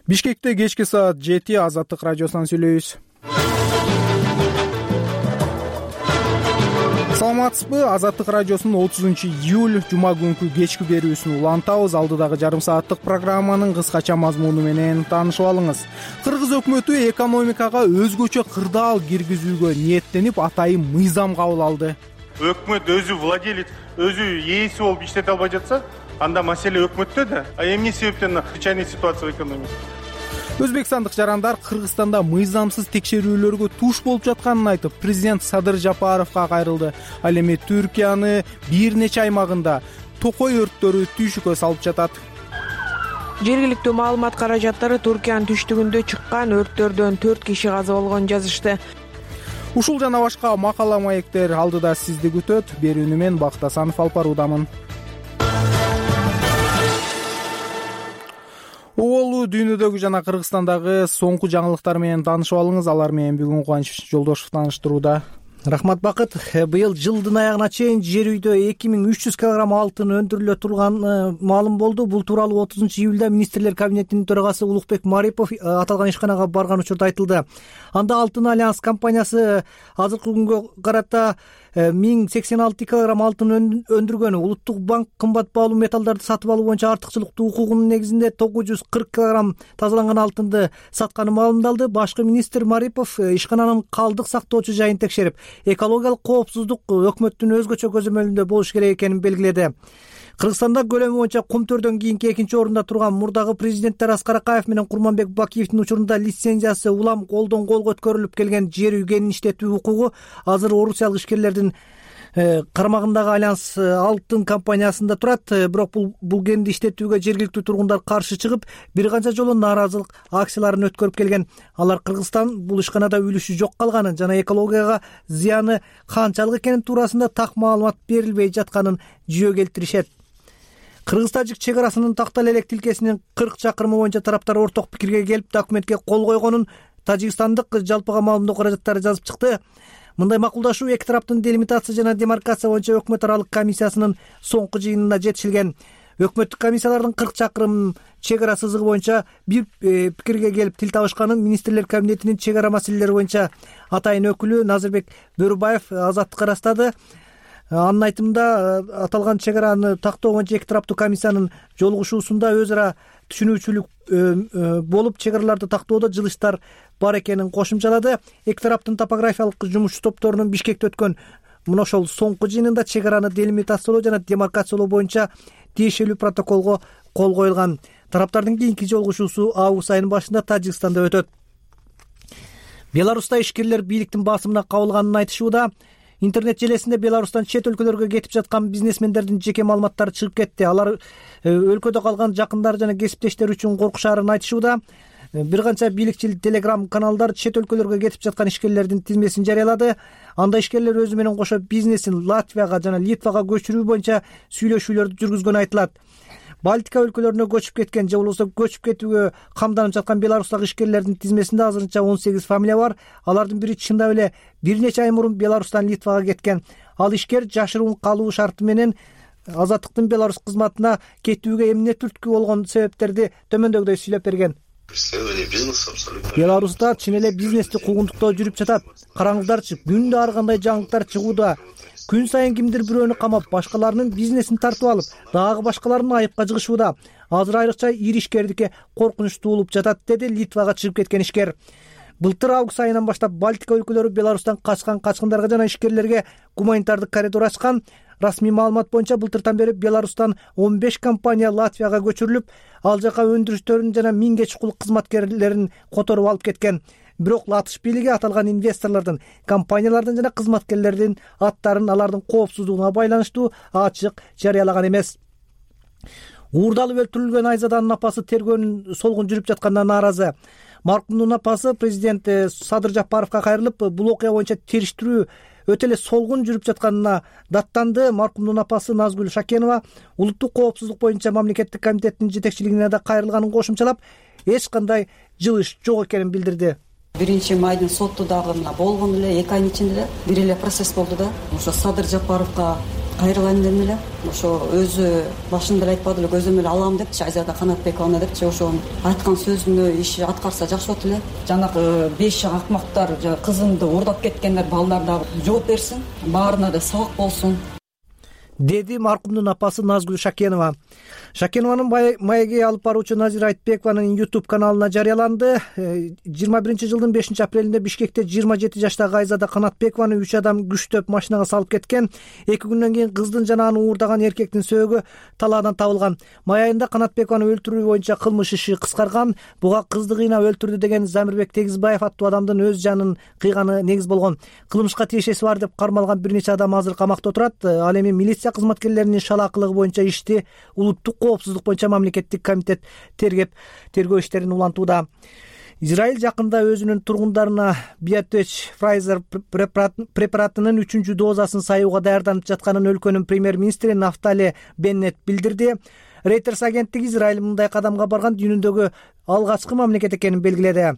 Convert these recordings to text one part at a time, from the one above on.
Бишкекте кечки саат 7 Азаттык радиосунан сүйлөйбүз. Саламатсызбы? Азаттык радиосунун 30-июль жума күнкү кечки берүүсүн улантабыз. Алдыдагы жарым сааттык программанын кыскача мазмуну менен таанышып алыңыз. Кыргыз өкмөтү экономикага өзгөчө кырдаал киргизүүгө ниеттенип, атайын мыйзам кабыл алды. Өкмөт өзү владелец, өзү ээси болуп иштете албай жатса, анда маселе өкмөттө да. А эмне себептен чайчайный ситуация в экономике? Өзбекстандык жарандар Кыргызстанда мыйзамсыз текшерүүлөргө туш болуп жатканын айтып, президент Садыр Жапаровго кайрылды. Ал эми Түркиянын бир нече аймагында токой өрттөрү түйшүккө салып жатат. Жергиликтүү маалымат каражаттары Түркиянын түштүгүндө чыккан өрттөрдөн 4 киши каза болгонун жазышты. Ушул жана башка макала маектер алдыда сизди күтөт. Берүүнү мен Бакыт Асанов алып баруудамын. Оболу дүйнөдөгү жана Кыргызстандагы соңку жаңылыктар менен таанышып алыңыз. Алар менен бүгүн Кубаныч Жолдошов тааныштырууда. Рахмат Бакыт. Быйыл жылдын аягына чейин жер үйдө 2300 килограмм алтын өндүрүлө турганы маалым болду. Бул тууралуу 30-июлда министрлер кабинетинин төрагасы Улукбек Марипов аталган ишканага барган учурда айтылды. Анда Алтын альянс компаниясы азыркы күнгө карата 1086 килограмм алтын өндүргөнү, Улуттук банк кымбат баалуу металлдарды сатып алуу боюнча артыкчылыктуу укугунун негизинде 940 килограмм тазаланган алтынды сатканы маалымдалды. Башкы министр Марипов ишкананын калдык сактоочу жайын текшерип, экологиялык коопсуздук өкмөттүн өзгөчө көзөмөлүндө болуш керек экенин белгиледи. Кыргызстанда көлөмү боюнча Кумтөрдөн кийинки экинчи орунда турган мурдагы президенттер Аскар Акаев менен Курманбек Бакиевдин учурунда лицензиясы улам колдон колго өткөрүлүп келген жер үй кенин иштетүү укугу азыр орусиялык ишкерлердин кармагындагы Альянс алтын компаниясында турат. Бирок бул кенди иштетүүгө жергиликтүү тургундар каршы чыгып, бир канча жолу нааразылык акцияларын өткөрүп келген. Алар Кыргызстан бул ишканада үлүшү жок калганын жана экологияга зыяны канчалык экени туурасында так маалымат берилбей жатканын жүйө келтиришет. Кыргыз-тажик чек арасынын Тактал элек тилкесинин 40 чакырымы боюнча тараптар орток пикирге келип, документке кол койгонун тажикстандык жалпыга маалымдоо каражаттары жазып чыкты. Мындай макулдашуу эки тараптын делимитация жана демаркация боюнча өкмөт аралык комиссиясынын соңку жыйынына жетишилген. Өкмөттүк комиссиялардын 40 чакырым чек ара сызыгы боюнча бир пикирге келип тил табышканын министрлер кабинетинин чек ара маселелери боюнча атайын өкүлү Назырбек Бөрүбаев Азаттыкка ырастады. Анын айтымында, аталган чек араны тактоо боюнча эки тараптуу комиссиянын жолугушуусунда өз ара түшүнүүчүлүк болуп, чек араларды тактоодо жылыштар бар экенин кошумчалады. Эки тараптын топографиялык жумушчу топторунун Бишкекте өткөн мына ошол соңку жыйынында чек араны делимитациялоо жана демаркациялоо боюнча тиешелүү протоколго кол коюлган. Тараптардын кийинки жолугушуусу август айынын башында Тажикстанда өтөт. Беларуста ишкерлер бийликтин басымына кабылганын айтышууда. Интернет желесинде Беларустан чет өлкөлөргө кетип жаткан бизнесмендердин жеке маалыматтары чыгып кетти. Алар өлкөдө калган жакындары жана кесиптештери үчүн коркушаарын айтышууда. Бир канча бийликчил телеграм каналдар чет өлкөлөргө кетип жаткан ишкерлердин тизмесин жарыялады. Анда ишкерлер өзү менен кошо бизнесин Латвияга жана Литвага көчүрүү боюнча сүйлөшүүлөрдү жүргүзгөнү айтылат. Балтика өлкөлөрүнө көчүп кеткен же болбосо көчүп кетүүгө камданып жаткан Беларустагы ишкерлердин тизмесинде азырынча 18 фамилия бар. Алардын бири чындап эле бир нече ай мурун Беларустан Литвага кеткен. Ал ишкер жашыруун калуу шарты менен Азаттыктын Беларус кызматына кетүүгө эмне түрткү болгон себептерди төмөндөгүдөй сүйлөп берген. Беларуста чын эле бизнести куугунтуктоо жүрүп жатат. Караңыздарчы, күндө ар кандай жаңылыктар чыгууда. Күн сайын кимдир бирөөнү камап, башкаларынын бизнесин тартып алып, дагы башкаларын айыпка жыгышууда. Азыр айрыкча ири ишкердикке коркунуч туулуп жатат, деди Литвага чыгып кеткен ишкер. Былтыр август айынан баштап Балтика өлкөлөрү Беларустан качкан качкындарга жана ишкерлерге гуманитардык коридор ачкан. Расмий маалымат боюнча былтыртан бери Беларустан 15 компания Латвияга көчүрүлүп, ал жака өндүрүштөрүн жана 1000 чукул кызматкерлерин которуп алып кеткен. Бирок Латыш бийлиги аталган инвесторлордун, компаниялардын жана кызматкерлердин аттарын алардын коопсуздугуна байланыштуу ачык жарыялаган эмес. Уурдалып өлтүрүлгөн Айзаданын апасы тергөөнүн солгун жүрүп жатканына нааразы. Маркумдун апасы президент Садыр Жапаровго кайрылып, бул окуя боюнча териштирүү өтө эле солгун жүрүп жатканына даттанды. Маркумдун апасы Назгүл Шакенова улуттук коопсуздук боюнча мамлекеттик комитеттин жетекчилигине да кайрылганын кошумчалап, эч кандай жылыш жок экенин билдирди. 1-майдын сотту дагы болгону эле 2 айдын ичинде бир эле процесс болду да. Ошо Садыр Жапаровго кайрылайын дедим эле. Ошо өзү башында эле айтпады эле, көзөм эле алам депчи Айзада Канатбековна депчи. Ошо айткан сөзүнө иши аткарса жакшы болот эле. Жанагы 5 акмактар, кызымды уурдап кеткендер балдар дагы жооп берсин, баарына да сабак болсун, деди маркумдун апасы Назгүл Шакенова. Шакенованын маегге алып баруучу Назира Айтбекованын YouTube каналына жарыяланды. 21-жылдын 5-апрелинде Бишкекте 27 жаштагы Айзада Канатбекованы 3 адам күчтөп машинага салып кеткен. 2 күндөн кийин кыздын жана аны уурдаган эркектин сөөгү талаадан табылган. Май айында Канатбекованы өлтүрүү боюнча кылмыш иши кыскарган. Буга кызды кыйнап өлтүрдү деген Замирбек Тегизбаев аттуу адамдын өз жанын кыйганы негиз болгон. Кылмышка тиешеси бар деп кармалган бир нече адам азыр камакта отурат. Ал эми милиция кызматкерлеринин шалаакылыгы боюнча ишти улуттук коопсуздук боюнча мамлекеттик комитет тергеп тергөө иштерин улантууда. Израиль жакында өзүнүн тургундарына Биотеч Pfizer препаратынын 3 дозасын саюуга даярданып жатканын өлкөнүн премьер-министри Нафтали Беннет билдирди. Reuters агенттиги Израиль мындай кадамга барган дүйнөдөгү алгачкы мамлекет экенин белгиледи.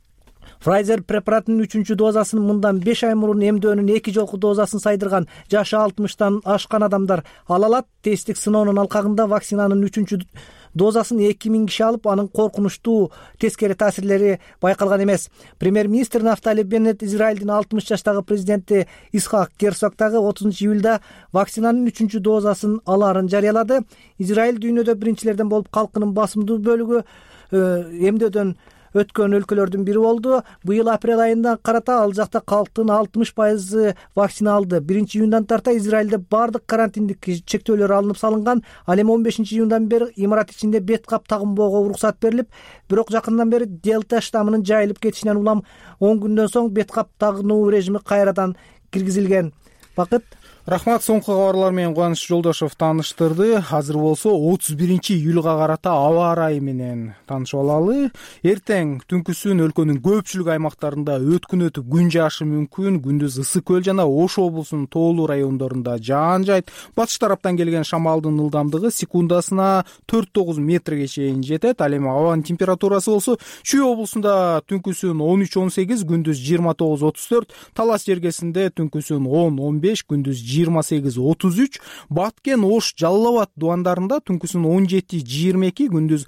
Pfizer препаратынын 3 дозасын мындан 5 ай мурун эмдөөнүн 2 жолку дозасын сайдырган жашы 60тан ашкан адамдар ала алат. Тесттик сыноонун алкагында вакцинанын 3 дозасын 2000 киши алып, анын коркунучтуу тескери таасирлери байкалган эмес. Премьер-министр Нафтали Беннет Израилдин 60 жаштагы президенти Исхак Герцог дагы 30-июлда вакцинанын 3 дозасын алаарын жарыялады. Израиль дүйнөдө биринчилерден болуп калкынын басымдуу бөлүгү эмдөөдөн өткөн өлкөлөрдүн бири болду. Быйыл апрель айында карата ал жакта калктын 60% вакцина алды. 1-июндан тарта Израилде бардык карантиндик чектөөлөр алынып салынган. Ал эми 15-июндан бери имарат ичинде бет кап тагынбоого уруксат берилип, бирок жакындан бери Дельта штаммынын жайылып кетишинен улам 10 күндөн соң бет кап тагынуу режими кайрадан киргизилген. Бакыт. Рахмат, соңку кабарлар менен Кубаныч Жолдошов тааныштырды. Азыр болсо 31-июлга карата аба ырайы менен таанышып алалы. Эртең түнкүсүн өлкөнүн көпчүлүк аймактарында өткүнөтүп күн жаашы мүмкүн. Күндүз ысык көл жана Ош облусунун тоолуу райондорунда жаан жайт. Батыш тараптан келген шамалдын ылдамдыгы секундасына 4-9 метрге чейин жетет. Ал эми абанын температурасы болсо Чүй облусунда түнкүсүн 13-18, күндүз 29-34, Талас жергесинде түнкүсүн 10-15, күндүз 28-33, Баткен, Ош, Жалал Абад дубандарында түнкүсүн 17-22, күндүз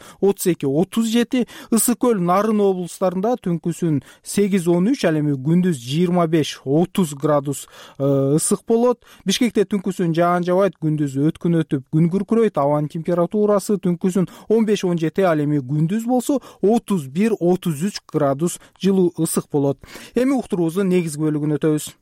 32-37, Ысык көл, Нарын облустарында түнкүсүн 8-13, ал эми күндүз 25-30 градус ысык болот. Бишкекте түнкүсүн жаан жабайт, күндүз өткүнөтүп күн күркүрөйт. Абанын температурасы түнкүсүн 15-17, ал эми күндүз болсо 31-33 градус жылуу ысык болот. Эми уктуруубуздун негизги бөлүгүнө өтөбүз.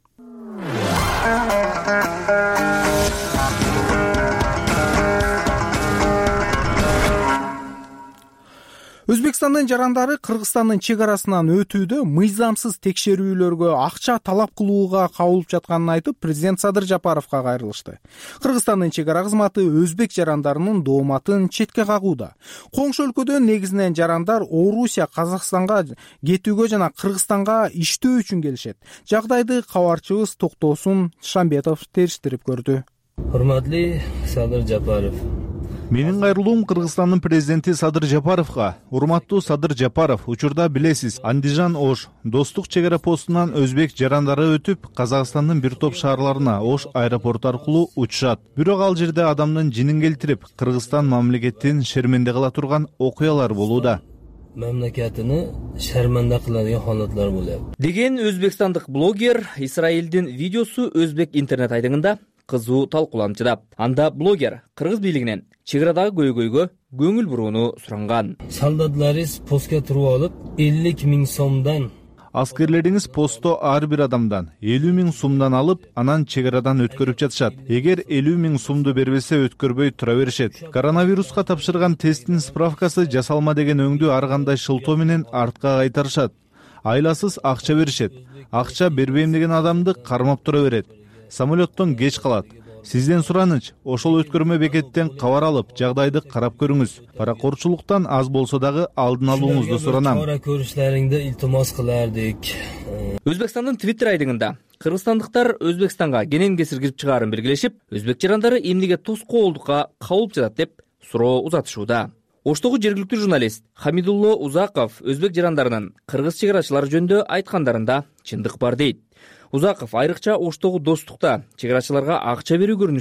Өзбекстандын жарандары Кыргызстандын чек арасынан өтүүдө мыйзамсыз текшерүүлөргө акча талап кылууга кабылып жатканын айтып, президент Садыр Жапаровго кайрылышты. Кыргызстандын чек ара кызматы өзбек жарандарынын дооматын четке кагууда. Коңшу өлкөдөн негизинен жарандар Орусия, Казакстанга кетүүгө жана Кыргызстанга иштөө үчүн келишет. Жагдайды кабарчыбыз Токтосун Шамбетов териштирип көрдү. Урматтуу Садыр Жапаров. Менин кайрылуум Кыргызстандын президенти Садыр Жапаровго. Урматтуу Садыр Жапаров, учурда билесиз, Андижан Ош достук чек ара постунан өзбек жарандары өтүп, Казакстандын бир топ шаарларына Ош аэропорту аркылуу учушат. Бирок ал жерде адамдын жинин келтирип, Кыргызстан мамлекетин шерменде кыла турган окуялар болууда. Мамлекетini шерменде кылadigan holatlar болот. Деген өзбекстандык блогер Исраилдин видеосу өзбек интернет айдыңында кызуу талкууланып жатат. Анда блогер кыргыз бийлигинен чек арадагы көйгөйгө көңүл бурууну суранган. Солдатларыбыз постко туруп алып 50 000 сомдон, аскерлериңиз постто ар бир адамдан 50 000 сумдан алып, анан чек арадан өткөрүп жатышат. Эгер 50 000 сумду бербесе өткөрбөй тура беришет. Коронавируска тапшырган тесттин справкасы жасалма деген өңдү ар кандай шылтоо менен артка кайтарышат. Айласыз акча беришет. Акча бербейм деген адамды кармап тура берет. Самолеттон кеч калат. Сизден сураныч, ошол өткөрмө бекеттен кабар алып, жагдайды карап көрүңүз. Паракорчулуктан аз болсо дагы алдын алууңузду суранам. Чара көрүшлөрүңдү илтимос кылардык. Өзбекстандын Twitter айдыңында кыргызстандыктар Өзбекстанга кенен кесир кирип чыгаарын белгилешип, өзбек жарандары эмнеге тоскоолдукка кабылып жатат деп суроо узатышууда. Оштогу жергиликтүү журналист Хамидулло Узаков өзбек жарандарынын кыргыз чек арачылары жөнүндө айткандарында чындык бар дейт. Узаков айрыкча Оштогу достукта чек арачыларга акча берүү көрүнүшү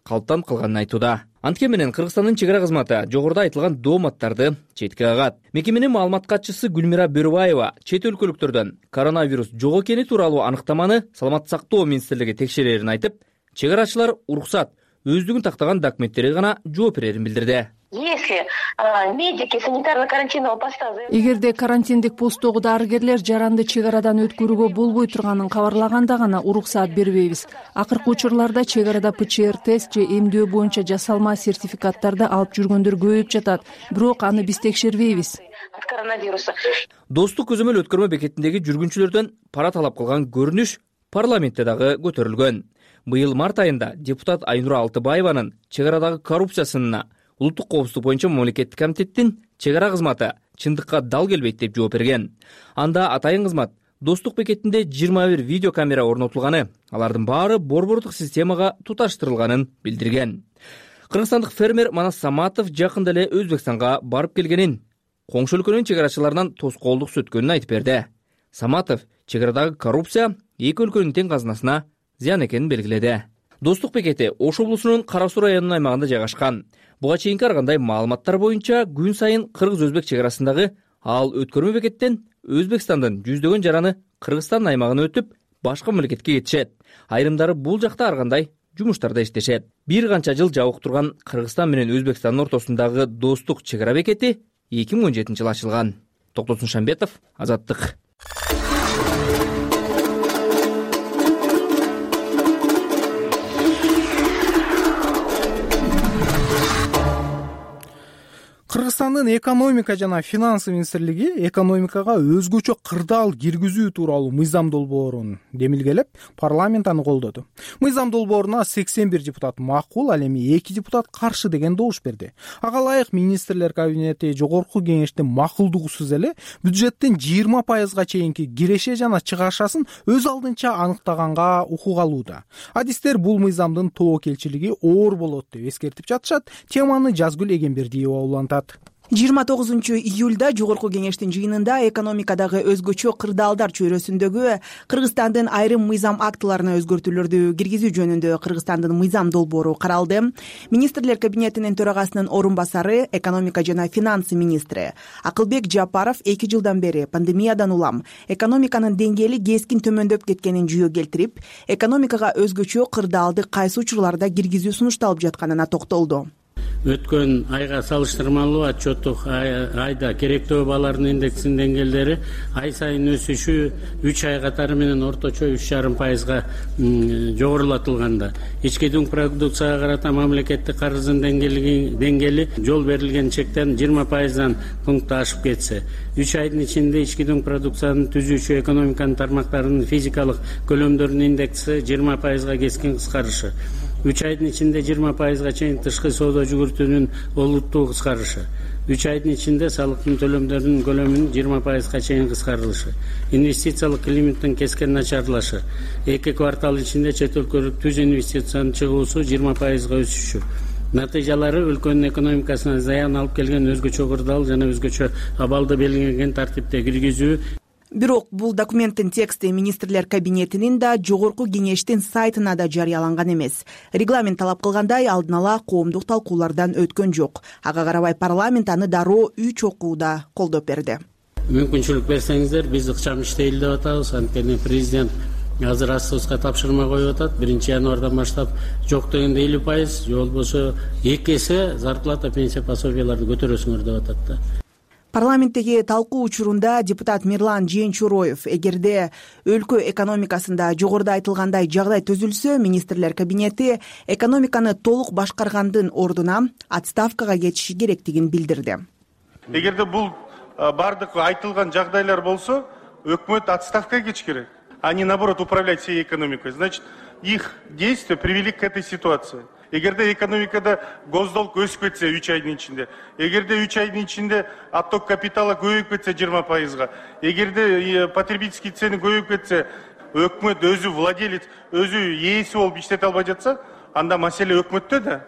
калыптанып калганын айтууда. Антке менен Кыргызстандын чек ара кызматы жогоруда айтылган дооматтарды четке кагат. Мекеменин маалымат катчысы Гүлмира Бөрүбаева чет өлкөлүктөрдөн коронавирус жок экени тууралуу аныктаманы Саламаттык сактоо министрлиги текшерерин айтып, чек арачылар уруксат өздүгүн тактаган документтерге гана жооп берерин билдирди. Если медики санитарно-карантинного поста... Эгерде карантиндик посттогу дарыгерлер жаранды чек арадан өткөрүүгө болбой турганын кабарлаганда гана уруксаат бербейбиз. Акыркы учурларда чек арада ПЧР тест же эмдөө боюнча жасалма сертификаттарды алып жүргөндөр көбөйүп жатат. Бирок аны биз текшербейбиз. От коронавируса. Достук көзөмөл өткөрмө бекетиндеги жүргүнчүлөрдөн пара талап кылган көрүнүш парламентте дагы көтөрүлгөн. Быйыл март айында депутат Айнура Алтыбаеванын чек арадагы коррупция сынына Улуттук коопсуздук боюнча мамлекеттик комитеттин чек ара кызматы чындыкка дал келбейт деп жооп берген. Анда атайын кызмат Достук бекетинде 21 видеокамера орнотулганы, алардын баары борбордук системага туташтырылганын билдирген. Кыргызстандык фермер Манас Саматов жакында эле Өзбекстанга барып келгенин, коңшу өлкөнүн чек арачыларынан тоскоолдук сөткөнүн айтып берди. Саматов чек арадагы коррупция эки өлкөнүн тең казынасына зыян экенин белгиледи. Достук бекети Ош облусунун Кара Суу районунун аймагында жайгашкан. Буга чейинки ар кандай маалыматтар боюнча күн сайын кыргыз-өзбек чек арасындагы ал өткөрмө бекеттен Өзбекстандын жүздөгөн жараны Кыргызстан аймагына өтүп, башка мамлекетке кетишет. Айрымдары бул жакта ар кандай жумуштарда иштешет. Бир канча жыл жабык турган Кыргызстан менен Өзбекстандын ортосундагы достук чек ара бекети 2017-жылы ачылган. Токтосун Шамбетов, Азаттык. Кыргызстандын экономика жана финансы министрлиги экономикага өзгөчө кырдаал киргизүү тууралуу мыйзам долбоорун демилгелеп, парламент аны колдоду. Мыйзам долбооруна 81 депутат макул, ал эми 2 депутат каршы деген добуш берди. Ага ылайык министрлер кабинети жогорку кеңештин макулдугусуз эле бюджеттин 20% чейинки киреше жана чыгашасын өз алдынча аныктаганга укук алууда. Адистер бул мыйзамдын тобокелчилиги оор болот деп эскертип жатышат. Теманы Жазгүл Эгембердиева улантат. 29-июлда жогорку кеңештин жыйынында экономикадагы өзгөчө кырдаалдар чөйрөсүндөгү Кыргызстандын айрым мыйзам актыларына өзгөртүүлөрдү киргизүү жөнүндө Кыргызстандын мыйзам долбоору каралды. Министрлер кабинетинин төрагасынын орун басары, экономика жана финансы министри Акылбек Жапаров 2 жылдан бери пандемиядан улам экономиканын деңгээли кескин төмөндөп кеткенин жүйө келтирип, экономикага өзгөчө кырдаалды кайсы учурларда киргизүү сунушталып жатканына токтолду. Өткөн айга салыштырмалуу отчеттук айда керектөө баалардын индексинин деңгээлдери ай сайын өсүшү 3 ай катары менен орточо 3,5%га жогорулатылганда, ички дүң продукцияга карата мамлекеттик карыздын деңгээли жол берилген чектен 20%дан пункт ашып кетсе, 3 айдын ичинде ички дүң продукциянын түзүүчү экономиканын тармактарынын физикалык көлөмдөрүнүн индекси 20%га кескин кыскарышы, 3 айдын ичинде 20%га чейин тышкы соода жүгүртүүнүн олуттуу кыскарышы, 3 айдын ичинде салыктын төлөмдөрүнүн көлөмүнүн 20%га чейин кыскарылышы, инвестициялык климаттын кескин начарлашы, 2 квартал ичинде чет өлкөлүк түз инвестициянын чыгуусу 20%га өсүшү. Натыйжалары өлкөнүн экономикасына зыян алып келген өзгөчө кырдаал жана өзгөчө абалды белгиленген тартипте киргизүү. Бирок бул документтин тексти министрлер кабинетинин да жогорку кеңештин сайтына да жарыяланган эмес. Регламент талап кылгандай алдын ала коомдук талкуулардан өткөн жок. Ага карабай парламент аны дароо 3 окууда колдоп берди. Мүмкүнчүлүк берсеңиздер, биз ыкчам иштейли деп атабыз. Анткени президент азыр астыбызга тапшырма коюп атат. 1-январдан баштап жок дегенде 50%, же болбосо 2 эсе зарплата, пенсия, пособияларды көтөрөсүңөр деп атат да. Парламенттеги талкуу учурунда депутат Мирлан Жээнчуроев эгерде өлкө экономикасында жогоруда айтылгандай жагдай түзүлсө, министрлер кабинети экономиканы толук башкаргандын ордуна отставкага кетиши керектигин билдирди. Эгерде бул бардык айтылган жагдайлар болсо, өкмөт отставкага кетиш керек, а не наоборот управлять всей экономикой. Значит, их действия привели к этой ситуации. Эгерде экономикада госдолг өсүп кетсе 3 айдын ичинде, эгерде 3 айдын ичинде отток капитала көбөйүп кетсе 20%, эгерде потребительский цены көбөйүп кетсе, өкмөт өзү владелец, өзү ээси болуп иштете албай жатса, анда маселе өкмөттө да.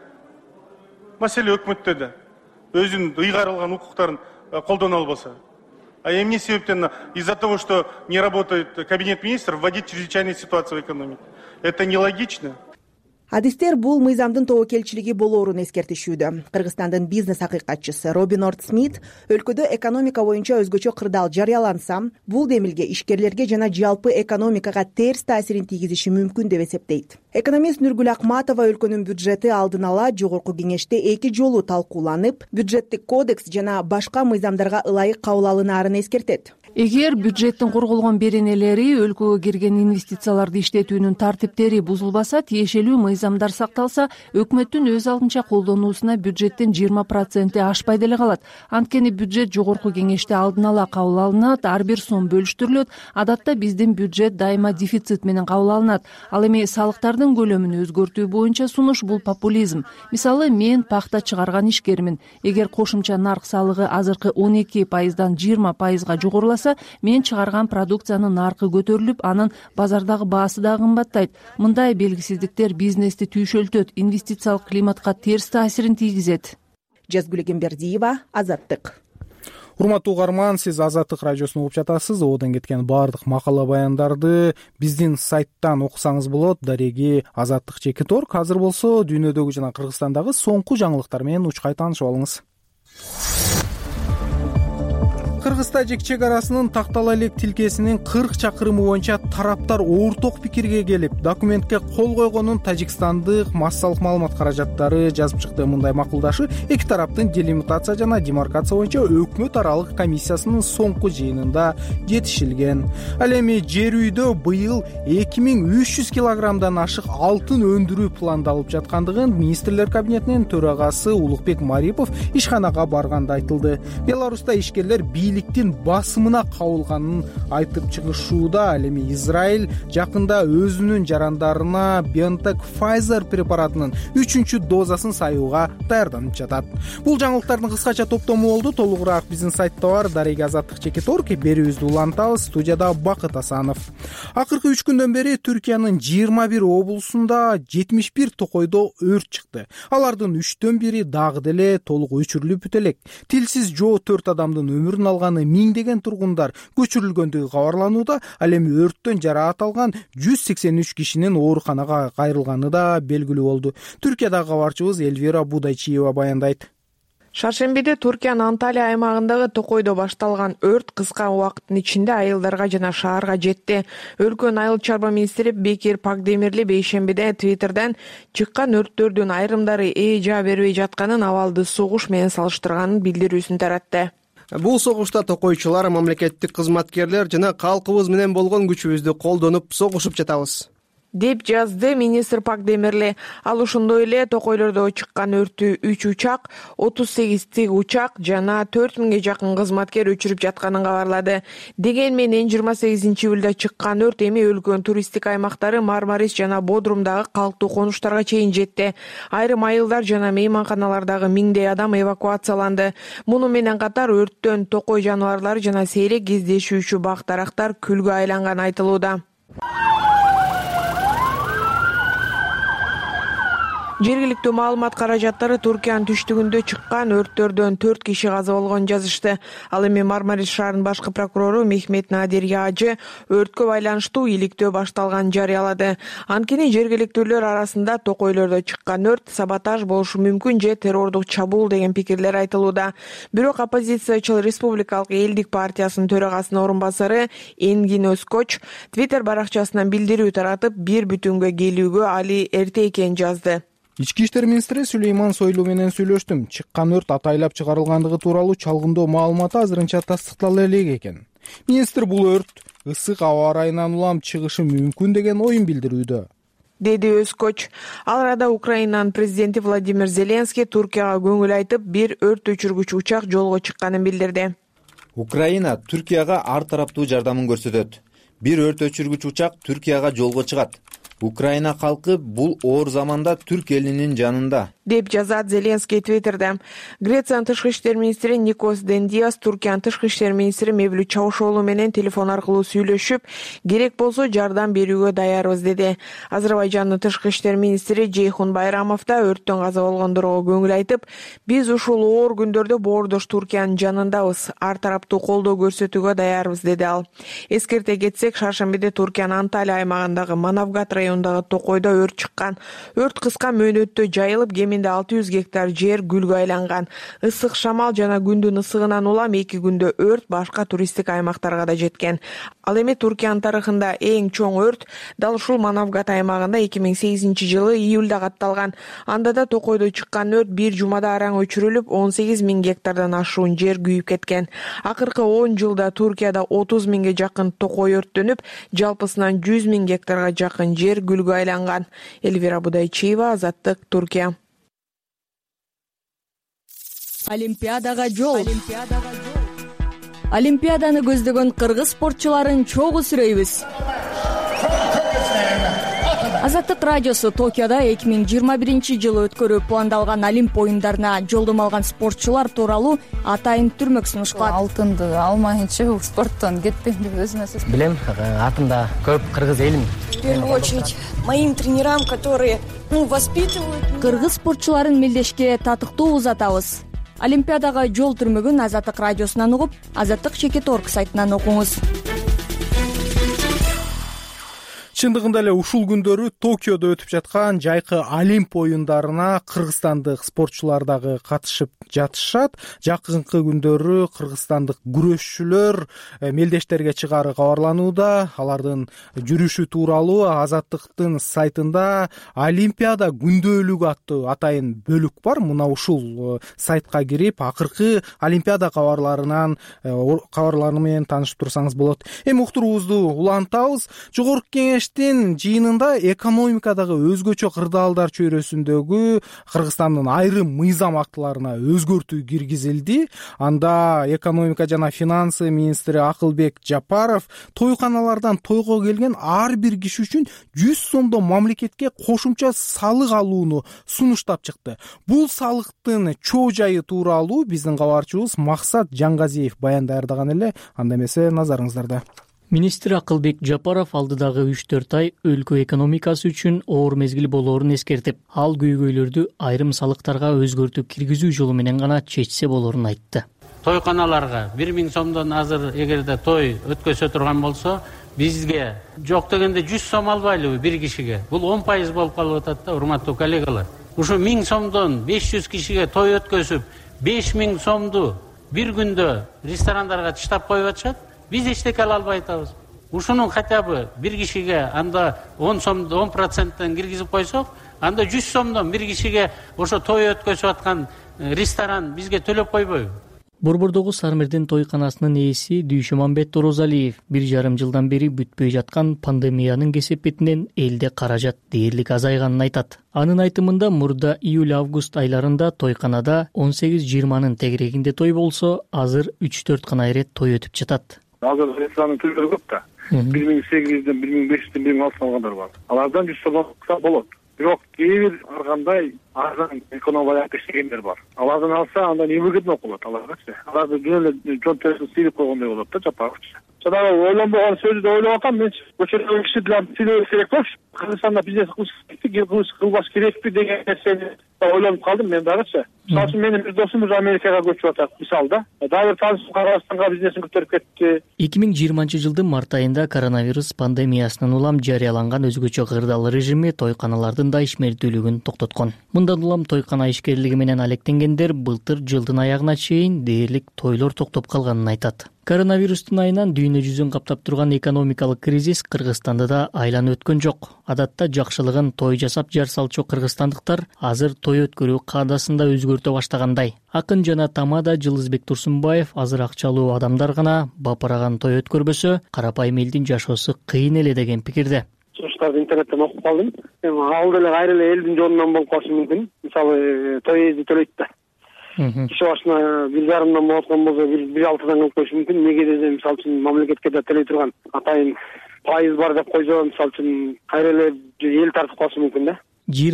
Маселе өкмөттө да. Өзүнүн ыйгарылган укуктарын колдоно албаса. А эмне себептен из-за того, что не работает кабинет министров, вводить чрезвычайную ситуацию в экономике? Это нелогично. адистер бул мыйзамдын тобокелчилиги болоорун эскертишүүдө. Кыргызстандын бизнес акыйкатчысы Робин Орд Смит өлкөдө экономика боюнча өзгөчө кырдаал жарыяланса, бул демилге ишкерлерге жана жалпы экономикага терс таасирин тийгизиши мүмкүн деп эсептейт. Экономист Нургүл Акматова өлкөнүн бюджети алдын ала жогорку кеңеште 2 жолу талкууланып, бюджеттик кодекс жана башка мыйзамдарга ылайык кабыл алынаарын эскертет. Эгер бюджеттин корголгон беренелери, өлкөгө кирген инвестицияларды иштетүүнүн тартиптери бузулбаса, тиешелүү мыйзамдар сакталса, өкмөттүн өз алдынча колдонуусуна бюджеттин 20% ашпай деле калат. Анткени бюджет жогорку кеңеште алдын ала кабыл алынат, ар бир сом бөлүштүрүлөт. Адатта биздин бюджет дайыма дефицит менен кабыл алынат. Ал эми салыктардын көлөмүн өзгөртүү боюнча сунуш бул популизм. Мисалы, мен пахта чыгарган ишкермин. Эгер кошумча нарк салыгы азыркы 12%дан 20%га жогоруласа, мен чыгарган продукциянын наркы көтөрүлүп, анын базардагы баасы да кымбаттайт. Мындай белгисиздиктер бизнести түйшөлтөт, инвестициялык климатка терс таасирин тийгизет. Жазгүл Эгембердиева, Азаттык. Урматтуу угарман, сиз Азаттык радиосун угуп жатасыз. Одон кеткен баардык макала баяндарды биздин сайттан окусаңыз болот. Дареги Азаттык.org. Азыр болсо дүйнөдөгү жана Кыргызстандагы соңку жаңылыктар менен учкай таанышып алыңыз. Кыргыз-тажик чек арасынын тактала элек тилкесинин 40 чакырымы боюнча тараптар орток пикирге келип, документке кол койгонун Тажикстандык массалык маалымат каражаттары жазып чыкты. Мындай макулдашы эки тараптын делимитация жана демаркация боюнча өкмөт аралык комиссиясынын соңку жыйынында жетишилген. Ал эми жер үйдө быйыл 2300 килограммдан ашык алтын өндүрүү пландалып жаткандыгын министрлер кабинетинин төрагасы Улукбек Марипов ишканага барганда айтылды. Беларуста ишкерлер бийликтин басымына кабылганын айтып чыгышууда. Ал эми Израиль жакында өзүнүн жарандарына BioNTech Pfizer препаратынын 3-чү дозасын саюуга даярданып жатат. Бул жаңылыктардын кыскача топтому болду. Толугураак биздин сайтта бар. Дареги Азаттык.org. Берүүбүздү улантабыз. Студияда Бакыт Асанов. Акыркы 3 күндөн бери Түркиянын 21 облусунда 71 токойдо өрт чыкты. Алардын 3төн бири дагы деле толук өчүрүлүп бүтө элек. Тилсиз жоо 4 адамдын өмүрүн алганы, миңдеген тургундар көчүрүлгөндүгү кабарланууда. Ал эми өрттөн жараат алган 183 кишинин ооруканага кайрылганы да белгилүү болду. Түркиядагы кабарчыбыз Эльвира Будайчиева баяндайт. Шаршембиде Туркиянын Анталия аймагындагы токойдо башталган өрт кыска убакыттын ичинде айылдарга жана шаарга жетти. Өлкөнүн айыл чарба министри Бекир Пакдемирли бейшембиде Твиттерден чыккан өрттөрдүн айрымдары жаа бербей жатканын, абалды согуш менен салыштырганын билдирүүсүн таратты. Бул согушта токойчулар, мамлекеттик кызматкерлер жана калкыбыз менен болгон күчүбүздү колдонуп согушуп жатабыз деп жазды министр Пакдемирли. Ал ошондой эле токойлордо чыккан өрттү 3 учак, 38 тиг учак жана 4000ге жакын кызматкер өчүрүп жатканын кабарлады. Дегенменен 28 июлда чыккан өрт эми өлкөнүн туристтик аймактары Мармарис жана Бодрумдагы калктуу конуштарга чейин жетти. Айрым айылдар жана мейманканалардагы миңдей адам эвакуацияланды. Муну менен катар өрттөн токой жаныбарлары жана сейрек кездешүүчү бак-дарактар күлгө айланганы айтылууда. Жергиликтүү маалымат каражаттары Туркиянын түштүгүндө чыккан өрттөрдөн 4 киши каза болгонун жазышты. Ал эми Мармарис шаарынын башкы прокурору Мехмет Надир Яажы өрткө байланыштуу иликтөө башталганын жарыялады. Анткени жергиликтүүлөр арасында токойлордо чыккан өрт саботаж болушу мүмкүн же террордук чабуул деген пикирлер айтылууда. Бирок оппозициячыл Республикалык элдик партиясынын төрагасынын орун басары Энгин Өзкоч Твиттер баракчасынан билдирүү таратып, бир бүтүнгө келүүгө али эрте экенин жазды. Ички иштер министри Сүлейман Сойлу менен сүйлөштүм. Чыккан өрт атайлап чыгарылгандыгы тууралуу чалгындоо маалыматы азырынча тастыктала элек экен. Министр бул өрт ысык аба ырайынан улам чыгышы мүмкүн деген оюн билдирүүдө. Деди Өзкоч. Ал арада Украинанын президенти Владимир Зеленский Туркияга көңүл айтып, бир өрт өчүргүч учак жолго чыкканын билдирди. Украина Түркияга ар тараптуу жардамын көрсөтөт. Бир өрт өчүргүч учак Түркияга жолго чыгат. Украина халкы бул оор заманда түрк элинин жанында, деп жазат Зеленский Твиттерде. Грециянын тышкы иштер министри Никос Дендиас Туркиянын тышкы иштер министри Мевлют Чавушоглу менен телефон аркылуу сүйлөшүп, керек болсо жардам берүүгө даярбыз деди. Азербайжандын тышкы иштер министри Жейхун Байрамов да өрттөн каза болгондорго көңүл айтып, биз ушул оор күндөрдө боордош Туркиянын жанындабыз, ар тараптуу колдоо көрсөтүүгө даярбыз деди ал. Эскерте кетсек, шаршембиде Туркиянын Анталия аймагындагы Манавгат районунда районундагы токойдо өрт чыккан. Өрт кыска мөөнөттө жайылып, кеминде 600 гектар жер күлгө айланган. Ысык шамал жана күндүн ысыгынан улам 2 күндө өрт башка туристтик аймактарга да жеткен. Ал эми Туркиянын тарыхында эң чоң өрт дал ушул Манавгат аймагында 2008-жылы июлда катталган. Анда да токойдо чыккан өрт бир жумада араң өчүрүлүп, 18 000 гектардан ашуун жер күйүп кеткен. Акыркы 10 жылда Туркияда 30 000ге жакын токой өрттөнүп, жалпысынан 100 000 гектарга жакын жер күлгө айланган. Эльвира Будайчиева, Азаттык, Туркия. Олимпиадага жол. Олимпиаданы көздөгөн кыргыз спортчуларын чогуу сүрөйбүз. Азаттык радиосу Токиодо 2021-жылы өткөрүү пландалган Олимп оюндарына жолдомо алган спортчулар тууралуу атайын түрмөк сунушталат. Алтынды алмайынча спорттон кетпейм деп өзүмө сөз билем. Артымда көп кыргыз элим. В первую очередь моим тренерам, которые воспитывают. Кыргыз спортчуларын мелдешке татыктуу узатабыз. Олимпиадага жол түрмөгүн Азаттык радиосунан угуп, Азаттык.org сайтынан окуңуз. Чындыгында эле ушул күндөрү Токиодо өтүп жаткан жайкы Олимп оюндарына кыргызстандык спортчулар дагы катышып жатышат. Жакынкы күндөрү кыргызстандык күрөшчүлөр мелдештерге чыгаары кабарланууда. Алардын жүрүшү тууралуу Азаттыктын сайтында Олимпиада күндөөлүгү аттуу атайын бөлүк бар. Мына ушул сайтка кирип, акыркы Олимпиада кабарлары менен таанышып турсаңыз болот. Эми уктуруубузду улантабыз. Жогорку кеңеш жыйынында экономикадагы өзгөчө кырдаалдар чөйрөсүндөгү Кыргызстандын айрым мыйзам актыларына өзгөртүү киргизилди. Анда экономика жана финансы министри Акылбек Жапаров тойканалардан тойго келген ар бир киши үчүн 100 сомдон мамлекетке кошумча салык алууну сунуштап чыкты. Бул салыктын чоо жайы тууралуу биздин кабарчыбыз Максат Жаңгазиев баян даярдаган эле. Анда эмесе назарыңыздарда. Министр Акылбек Жапаров алдыдагы 3-4 ай өлкө экономикасы үчүн оор мезгил болоорун эскертип, ал көйгөйлөрдү айрым салыктарга өзгөртүү киргизүү жолу менен гана чечсе болоорун айтты. Тойканаларга 1000 сомдон азыр эгерде той өткөзө турган болсо, бизге жок дегенде 100 сом албайлыбы бир кишиге? Бул 10% болуп калып атат да, урматтуу коллегалар. Ушу 1000 сомдон 500 кишиге той өткөзүп, 5000 сомду бир күндө ресторандарга таштап коюп атышат. Биз эчтеке ала албай атабыз. Ушунун хотя бы бир кишиге анда 10 сомду 10%тен киргизип койсок, анда 100 сомдон бир кишиге ошо той өткөзүп аткан ресторан бизге төлөп койбойбу? Борбордогу Сармердин тойканасынын ээси Дүйшөмамбет Торозалиев 1,5 жылдан бери бүтпөй жаткан пандемиянын кесепетинен элде каражат дээрлик азайганын айтат. Анын айтымында мурда июль-август айларында тойканада 18-20нын тегерегинде той болсо, азыр 3-4 гана ирет той өтүп жатат. Азыр ресторанның төлөрү көп да. 1800ден 1500ден 1600 алгандар бар. Алардан 100 сом алса болот. Бирок кээ бир аргандай арзан экономиялык иштегендер бар. Алардан алса анда эмгегеден окулат аларгачы. Аларды жөн эле жон терисин сыйрып койгондой болот да Жапаровчу. Жана ойлонбогон сөздү да ойлоп атам мен. Көчөдөгү кишилерден сыйлоо керек болчу. Кыргызстанда бизнес кылбаш керекпи деген нерсени ойлонуп калдым мен дагычы. Мисалы үчүн менин бир досум уже Америкага көчүп атат, мисалда. Дагы бир таанышым Кыргызстанга бизнесин көтөрүп кетти. 2020-жылдын март айында коронавирус пандемиясынан улам жарыяланган өзгөчө кырдаал режими тойканалардын да ишмердүүлүгүн токтоткон. Мындан улам тойкана ишкерлиги менен алектенгендер былтыр жылдын аягына чейин дээрлик тойлор токтоп калганын айтат. Коронавирустун айынан дүйнө жүзүн каптап турган экономикалык кризис Кыргызстанда да айланып өткөн жок. Адатта жакшылыгын той жасап жар салчу кыргызстандыктар азыр той өткөрүү каадасында өзгөртө баштагандай. Акын жана тамада Жылызбек Турсунбаев азыр акчалуу адамдар гана бапыраган той өткөрбөсө, карапайым элдин жашоосу кыйын эле деген пикирде. Сунуштарды интернеттен окуп калдым. Ал деле кайра эле элдин жонунан болуп калышы мүмкүн. Мисалы той эзи төлөйт да. Киши башына 1,5 болуп аткан болсо 1,6 кылып коюшу мүмкүн. Неге десе, мисалы үчүн мамлекетке да төлөй турган атайын пайыз бар деп койсо, мисалы үчүн кайра эле эл тартып калышы мүмкүн да.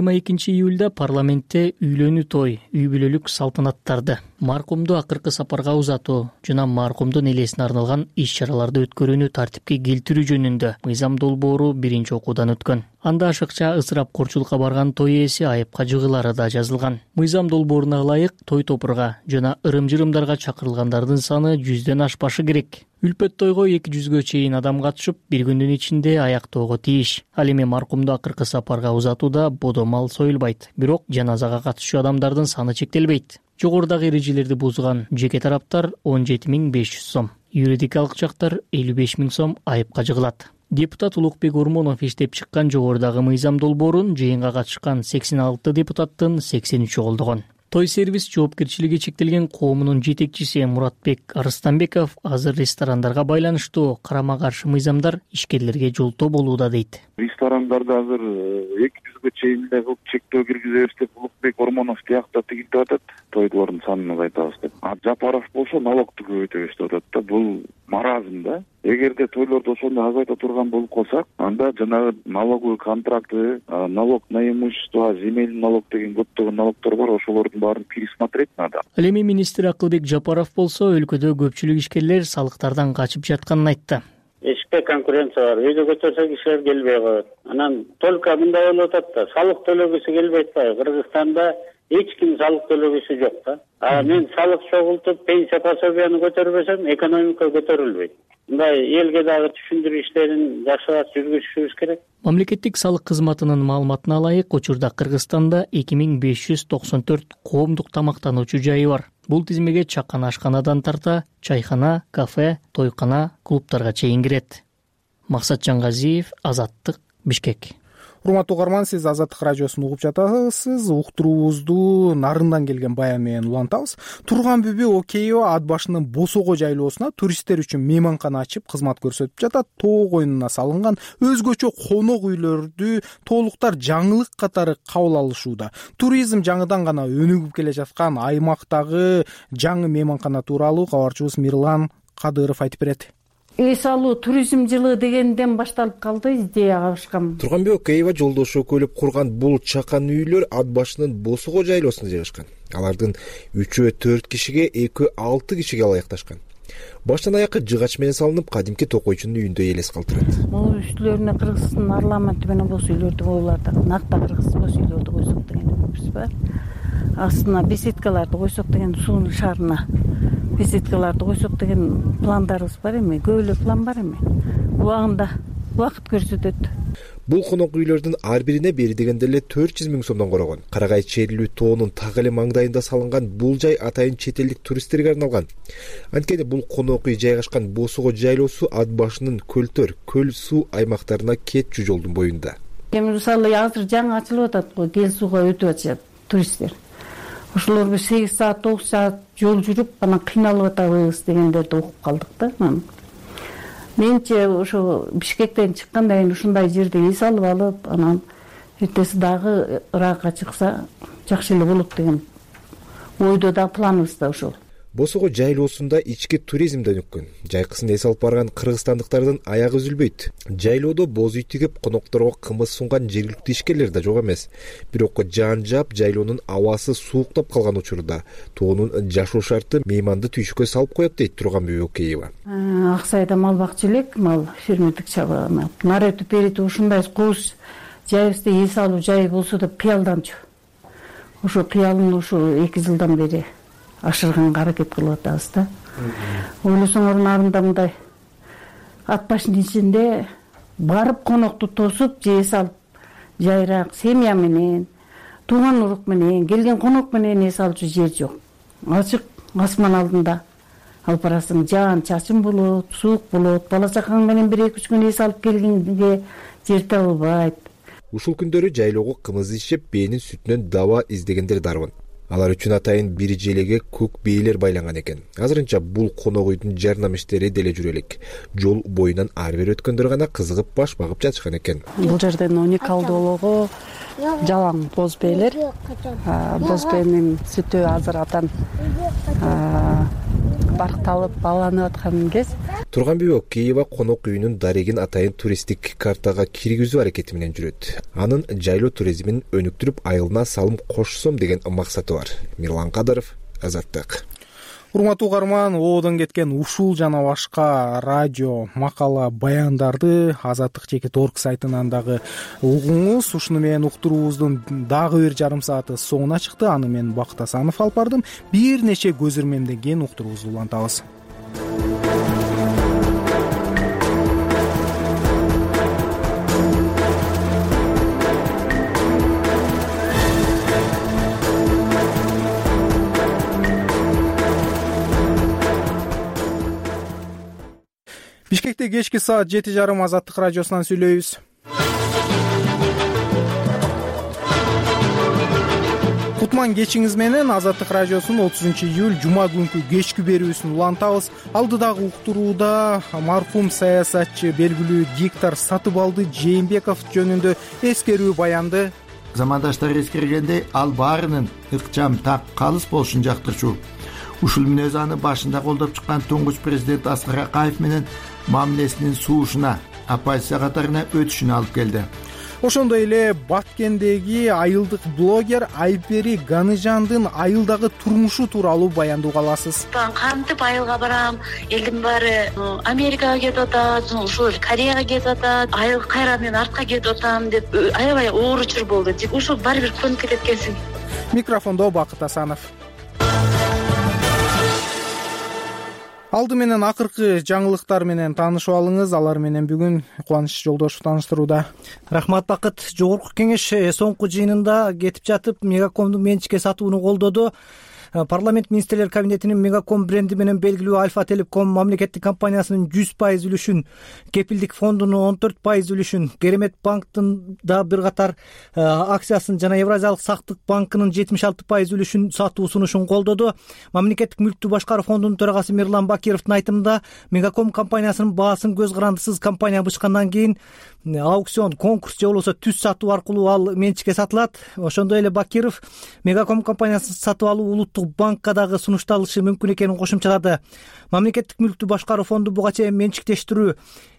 22 июлда парламентте үйлөнүү той, үй бүлөлүк салтанаттарды, маркумду акыркы сапарга узатуу жана маркумдун элесине арналган иш-чараларды өткөрүүнү тартипке келтирүү жөнүндө мыйзам долбоору биринчи окуудан өткөн. Анда ашыкча ысырап корчулукка барган той ээси айыпка жыгылары да жазылган. Мыйзам долбооруна ылайык той топурга жана ырым-жырымдарга чакырылгандардын саны 100ден ашпашы керек. Үлпөт тойго 200г чейин адам катышып, бир күндүн ичинде аяктоого тийиш. Ал эми маркумду акыркы сапарга узатууда бодомал союлбайт. Бирок жаназага катышчу адамдардын саны чектелбейт. Жогорудагы эрежелерди бузган жеке тараптар 17.500 сом, юридикалык жактар 55.000 сом айыпка жыгылат. Депутат Улукбек Ормонов иштеп чыккан жогорудагы мыйзам долбоорун жыйынга катышкан 86 депутаттын 83-ü колдогон. Той сервис жоопкерчилиги чектелген коомунун жетекчиси Муратбек Арыстанбеков азыр ресторандарга байланыштуу карама-каршы мыйзамдар ишкерлерге жолтоо болууда дейт. Ресторандарда азыр 200г чейин кылып чектөө киргизебиз деп Улукбек Ормонов тиякта тигилтип атат. Тойлордун санын азайтабыз деп. Жапаров болсо налогду көбөйтөбүз деп атат да. Бул маразм да. Эгерде тойлорду ошондой азайта турган болуп калсак, анда жанагы налоговый контракты, налог на имущество, земельный налог деген көптөгөн налогдор бар, ошолордун баарын пересмотреть надо. Ал эми министр Акылбек Жапаров болсо өлкөдө көпчүлүк ишкерлер салыктардан качып жатканын айтты. Эшикте конкуренция бар. Үйдө көтөрсө кишилер келбей коет. Анан только мындай болуп атат да, салык төлөгүсү келбейт да. Кыргызстанда эч ким салык төлөгүсү жок да. Мен салык чогултуп, пенсия пособияны көтөрбөсөм, экономика көтөрүлбөйт. Мындай элге дагы түшүндүрүү иштерин жакшыраак жүргүзүшүбүз керек. Мамлекеттик салык кызматынын маалыматына ылайык, учурда Кыргызстанда 2594 коомдук тамактануучу жайы бар. Бул тизмеге чакан ашканадан тарта, чайхана, кафе, тойкана, клубтарга чейин кирет. Максат Жангазиев, Азаттык, Бишкек. Урматтуу угарман, сиз Азаттык радиосун угуп жатасыз. Уктуруубузду нарындан келген баян менен улантабыз. Турган Бүбү Океева ат башынын Босого жайлоосуна туристтер үчүн мейманкана ачып кызмат көрсөтүп жатат. Тоо коюнуна салынган өзгөчө конок үйлөрдү толуктар жаңылык катары кабыл алышууда. Туризм жаңыдан гана өнүгүп келе жаткан аймактагы жаңы мейманкана тууралуу кабарчыбыз Мирлан Кадыров айтып берет. Эс алуу туризм жылы дегенден башталып калды, идеяга башкам. Турганбек Океева жолдошу өкөлүп курган бул чакан үйлөр ат башынын Босого жайлоосунда жайгашкан. Алардын 3-4 кишиге, 2-6 кишиге ылайыкташкан. Баштан аякка жыгач менен салынып, кадимки токойчунун үйүндөй элес калтырат. Бул үстүлөрүнө Кыргыздын парламенти менен бос үйлөрдү коюларды, накта кыргыз бос үйлөрдү койсок деген ойбуз бар. Астына беседкаларды койсок деген суунун шарына беседкаларды койсок деген пландарыбыз бар эми, көп эле план бар эми. Убагында убакыт көрсөтөт. Бул конок үйлөрдүн ар бирине бери дегенде эле 400.000 сомдон корогон. Карагай черлүү тоонун так эле маңдайында салынган бул жай атайын чет элдик туристтерге арналган. Анткени бул конок үй жайгашкан Босого жайлоосу ат башынын көлтөр, көл суу аймактарына кетчү жолдун боюнда. Эми мисалы азыр жаңы ачылып атат го, кел сууга өтүп атышат туристтер. Ошолор бир 8 саат, 9 саат жол жүрүп, анан кыйналып атабыз дегендерди угуп калдык да. Менче ошо Бишкектен чыккандан кийин ушундай жерде эс алып алып, анан эртеси дагы Ыракка чыкса жакшы эле болот деген ойдо да, планыбызда ошол. Босого жайлоосунда ички туризм да өнүккөн. Жайкысын эс алып барган кыргызстандыктардын аягы үзүлбөйт. Жайлоодо боз үй тигип, конокторго кымыз сунган жергиликтүү ишкерлер да жок эмес. Бирок жаан-жаап жайлоонун абасы сууктап калган учурда тоонун жашоо шарты мейманды түйшүккө салып коет дейт Турганбүбү Океева. Аксайда мал бакчы элек, мал фермердик чабагына. Нар өтүп берип ушундай кооз жайыбызды эс алуу жайы болсо деп кыялданчу. Ошо кыялын ушу 2 жылдан бери ашырганга аракет кылып атабыз да. Ойлосоңор нарында мындай ат башынын ичинде барып конокту тосуп, эс алып жайраак семья менен, тууган урук менен, келген конок менен эс алчу жер жок. Ачык асман алдында алып барасың, жаан чачын болот, суук болот, бала чакаң менен 1-2 күн эс алып келгенге жер табылбайт. Ушул күндөрү жайлоого кымыз ишеп, бээнин сүтүнөн даба издегендер дарбын. Алар үчүн атайын бир желеге көк бээлер байланган экен. Азырынча бул конок үйдүн жарнама иштери деле жүрө элек. Жол боюнан ар бери өткөндөр гана кызыгып баш багып жатышкан экен. Бул жерден уникалдуулугу жалаң боз бээлер. Боз бээнин сүтү азыр абдан баркталып, баланып аткан кез. Турганбүбү Океева конок үйүнүн дарегин атайын туристтик картага киргизүү аракети менен жүрөт. Анын жайлоо туризмин өнүктүрүп, айылына салым кошсом деген максаты бар. Мирлан Кадыров, Азаттык. Урматтуу угарман, оодон кеткен ушул жана башка радио макала баяндарды Азаттык .org сайтынан дагы угуңуз. Ушуну менен уктуруубуздун дагы бир жарым сааты соңуна чыкты. Аны мен Бакыт Асанов алып бардым. Бир нече көзөрмөмдөн кийин уктуруубузду улантабыз. Бишкекте кечки саат 7:30 Азаттык радиосунан сүйлөйбүз. Кутман кечиңиз менен Азаттык радиосунун 30-июль жума күнкү кечки берүүсүн улантабыз. Алдыдагы уктурууда мархум саясатчы, белгилүү диктор Сатыбалды Жээнбеков жөнүндө эскерүү баянды. Замандаштар эскергендей, ал баарынын ыкчам, так, калыс болушун жактырчу. Ушул мүнөз аны башында колдоп чыккан туңгуч президент Аскар Акаев менен мамилесинин суушуна, оппозиция катарына өтүшүнө алып келди. Ошондой эле Баткендеги айылдык блогер Айпери Ганыжандын айылдагы турмушу тууралуу баяндоого аласыз. Кантип айылга барам, элдин баары Америкага кетип атат, ушул Кореяга кетип атат, айыл кайра мен артка кетип атам деп аябай оор учур болду. Ушул баары бир көнүп кетет экенсиң. Микрофондо Бакыт Асанов. Алды менен акыркы жаңылыктар менен таанышып алыңыз. Алар менен бүгүн Кубаныч Жолдошев тааныштырууда. Рахмат Бакыт. Жогорку кеңеш соңку жыйынында кетип жатып Мегакомдун менчикке сатууну колдоду. Парламент министрлер кабинетинин Мегаком бренди менен белгилүү Альфа Телеком мамлекеттик компаниясынын 100% үлүшүн, Кепилдик фондунун 14% үлүшүн, Керемет банктын да бир катар акциясын жана Евразиялык сактык банкынын 76% үлүшүн сатуу сунушун колдоду. Мамлекеттик мүлктү башкаруу фондунун төрагасы Мирлан Бакировдун айтымында, Мегаком компаниясынын баасын көз карандысыз компания бышкандан кийин аукцион, конкурс же болбосо түз сатуу аркылуу ал менчикке сатылат. Ошондой эле Бакиров Мегаком компаниясын сатып алуу улуттук банкка дагы сунушталышы мүмкүн экенин кошумчалады. Мамлекеттик мүлктү башкаруу фонду буга чейин менчиктештирүү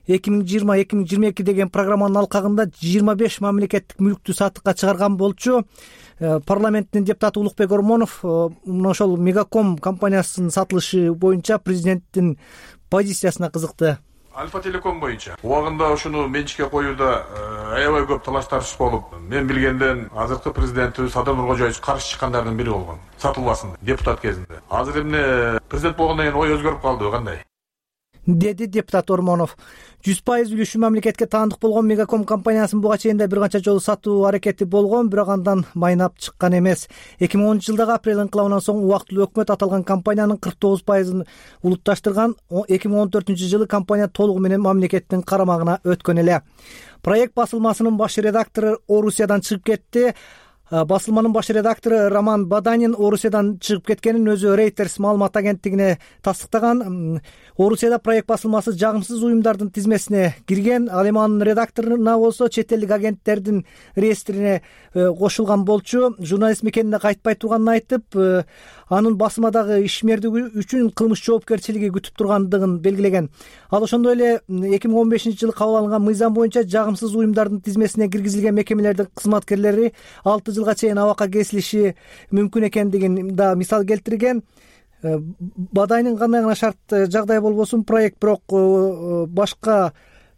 2020-2022 деген программанын алкагында 25 мамлекеттик мүлктү сатыкка чыгарган болчу. Парламенттин депутаты Улукбек Ормонов ошол Мегаком компаниясынын сатылышы боюнча президенттин позициясына кызыкты. Альфа Телеком боюнча убагында ушуну менчикке коюуда аябай көп талаш тартыш болуп, мен билгенден азыркы президентибиз Садыр Нуркожоевич каршы чыккандардын бири болгон сатылбасын депутат кезинде. Азыр эмне президент болгондон кийин ой өзгөрүп калдыбы кандай? Деди депутат Ормонов. 100% үлүшү мамлекетке таандык болгон Мегаком компаниясынын буга чейин да бир канча жолу сатуу аракети болгон, бирок андан майнап чыккан эмес. 2010-жылдагы апрель инкылабынан соң убактылуу өкмөт аталган компаниянын 49%ын улутташтырган. 2014-жылы компания толугу менен мамлекеттин карамагына өткөн эле. Проект басылмасынын баш редактору Орусиядан чыгып кетти. Басылманын баш редактору Роман Баданин Орусиядан чыгып кеткенин өзү Reuters маалымат агенттигине тастыктаган. Орусияда проект басылмасы жагымсыз уюмдардын тизмесине кирген. Ал эми анын редакторуна болсо чет элдик агенттердин реестрине кошулган болчу. Журналист мекенине кайтпай турганын айтып, анын басмадагы ишмердиги үчүн кылмыш жоопкерчилиги күтүп тургандыгын белгилеген. Ал ошондой эле 2015-жылы кабыл алынган мыйзам боюнча жагымсыз уюмдардын тизмесине киргизилген мекемелердин кызматкерлери 6 жылга чейин абакка кесилиши мүмкүн экендигин да мисал келтирген. Бадайнын кандай гана шарт жагдай болбосун, проект бирок башка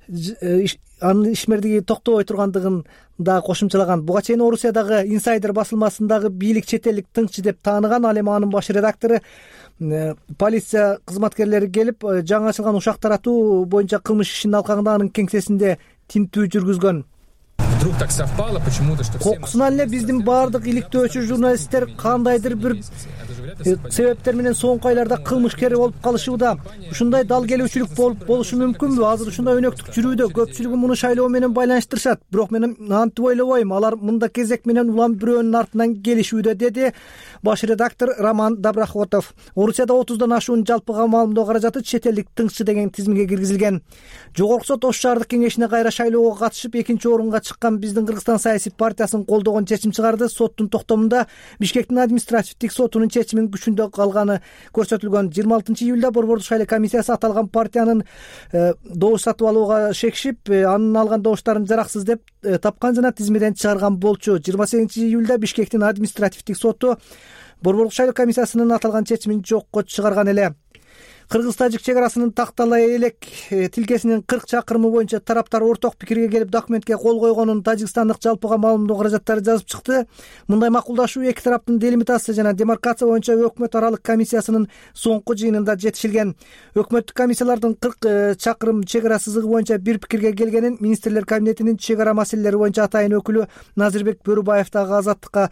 анын ишмердиги токтобой тургандыгын да кошумчалаган. Буга чейин Орусиядагы Insider басылмасындагы бийлик чет элдик тыңчы деп тааныган. Ал эми анын баш редактору полиция кызматкерлери келип, жаңы ачылган ушак таратуу боюнча кылмыш ишинин алкагында анын кеңсесинде тинтүү жүргүзгөн. Вдруг так совпало почему-то, что кокусунан эле биздин баардык иликтөөчү журналисттер кандайдыр бир себептер менен соңку айларда кылмышкер болуп калышууда. Ушундай дал келүүчүлүк болушу мүмкүнбү? Азыр ушундай өнөктүк жүрүүдө көпчүлүгү муну шайлоо менен байланыштырышат. Бирок мен антип ойлобойм. Алар мында кезек менен улам бирөөнүн артынан келишүүдө, деди баш редактор Роман Доброхотов. Орусияда 30дан ашуун жалпы маалымдоо каражаты чет элдик тыңчы деген тизимге киргизилген. Жогорку сот Ош шаардык кеңешине кайра шайлоого катышып, экинчи орунга чыккан биздин Кыргызстан саясий партиясын колдогон чечим чыгарды. Соттун токтомунда Бишкектин административдик сотунун чечимин күчүндө калганы көрсөтүлгөн. 26-июлда Борбордук шайлоо комиссиясы аталган партиянын добуш сатып алууга шекшип, анын алган добуштарын жараксыз деп тапкан жана тизмеден чыгарган болчу. 28-июлда Бишкектин административдик соту Борбордук шайлоо комиссиясынын аталган чечимин жокко чыгарган эле. Кыргыз-тажик чек арасынын Такталай элек тилкесинин 40 чакырымы боюнча тараптар орток пикирге келип документке кол койгонун тажикстандык жалпыга маалымдоо каражаттары жазып чыкты. Мындай макулдашуу эки тараптын делимитация жана демаркация боюнча өкмөт аралык комиссиясынын соңку жыйынында жетишилген. Өкмөттүк комиссиялардын 40 чакырым чек ара сызыгы боюнча бир пикирге келгенин министрлер кабинетинин чек ара маселелери боюнча атайын өкүлү Назирбек Бөрүбаев дагы Азаттыкка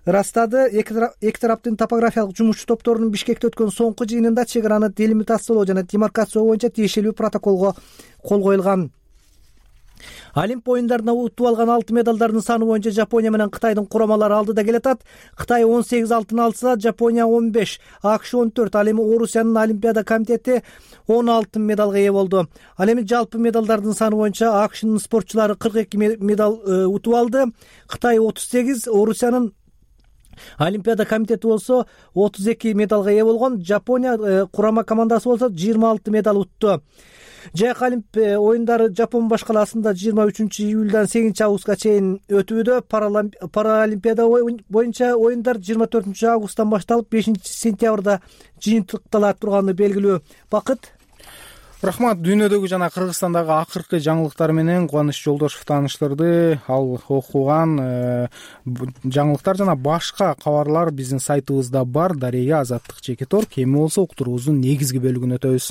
ырастады. Эки тараптын топографиялык жумушчу топторунун Бишкекте өткөн соңку жыйынында чек араны делимитациялоо жана демаркация боюнча тиешелүү протоколго кол коюлган. Олимп оюндарына утуп алган алтын медалдардын саны боюнча Жапония менен Кытайдын курамалары алдыда келатат. Кытай 18 алтын алса, Жапония 15, АКШ 14. Ал эми Орусиянын Олимпиада комитети 10 алтын медалга ээ болду. Ал эми жалпы медалдардын саны боюнча АКШнын спортчулары 42 медаль утуп алды. Кытай 38, Орусиянын Олимпиада комитети болсо 32 медалга ээ болгон. Жапония курама командасы болсо 26 медаль утту. Жайкы Олимп оюндары Жапон баш калаасында 23-июлдан 8-августка чейин өтүүдө. Паралимпиада боюнча оюндар 24-августтан башталып 5-сентябрда жыйынтыктала турганы белгилүү. Бакыт. Рахмат. Дүйнөдөгү жана Кыргызстандагы акыркы жаңылыктар менен Кубаныч Жолдошов тааныштырды. Ал окуган жаңылыктар жана башка кабарлар биздин сайтыбызда бар. Дарега Азаттык Чекитор. Кеми болсо уктуруубуздун негизги бөлүгүнө өтөбүз.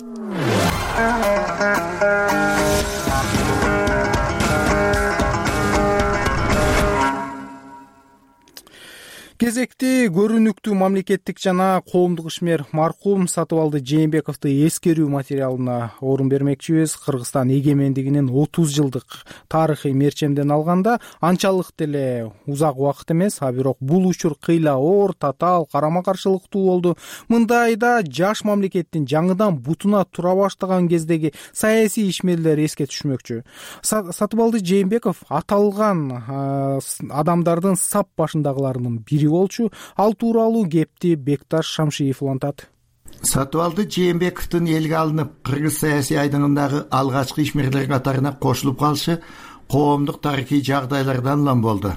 Кезекти көрүнүктүү мамлекеттик жана коомдук ишмер маркум Сатыбалды Жээнбековду эскерүү материалына орун бермекчибиз. Кыргызстан эгемендигинин 30 жылдык тарыхый мерчемден алганда анчалык деле узак убакыт эмес, а бирок бул учур кыйла оор, татаал, карама каршылыктуу болду. Мындайда жаш мамлекеттин жаңыдан бутуна тура баштаган кездеги саясий ишмерлер эске түшмөкчү. Сатыбалды Жээнбеков аталган адамдардын сап башындагыларынын бири болчу. Ал тууралуу кепти Бекташ Шамшиев улантат. Сатыбалды Жээнбековдун элге алынып, кыргыз саясий айдыңындагы алгачкы ишмерлер катарына кошулуп калышы коомдук тарыхый жагдайлардан улам болду.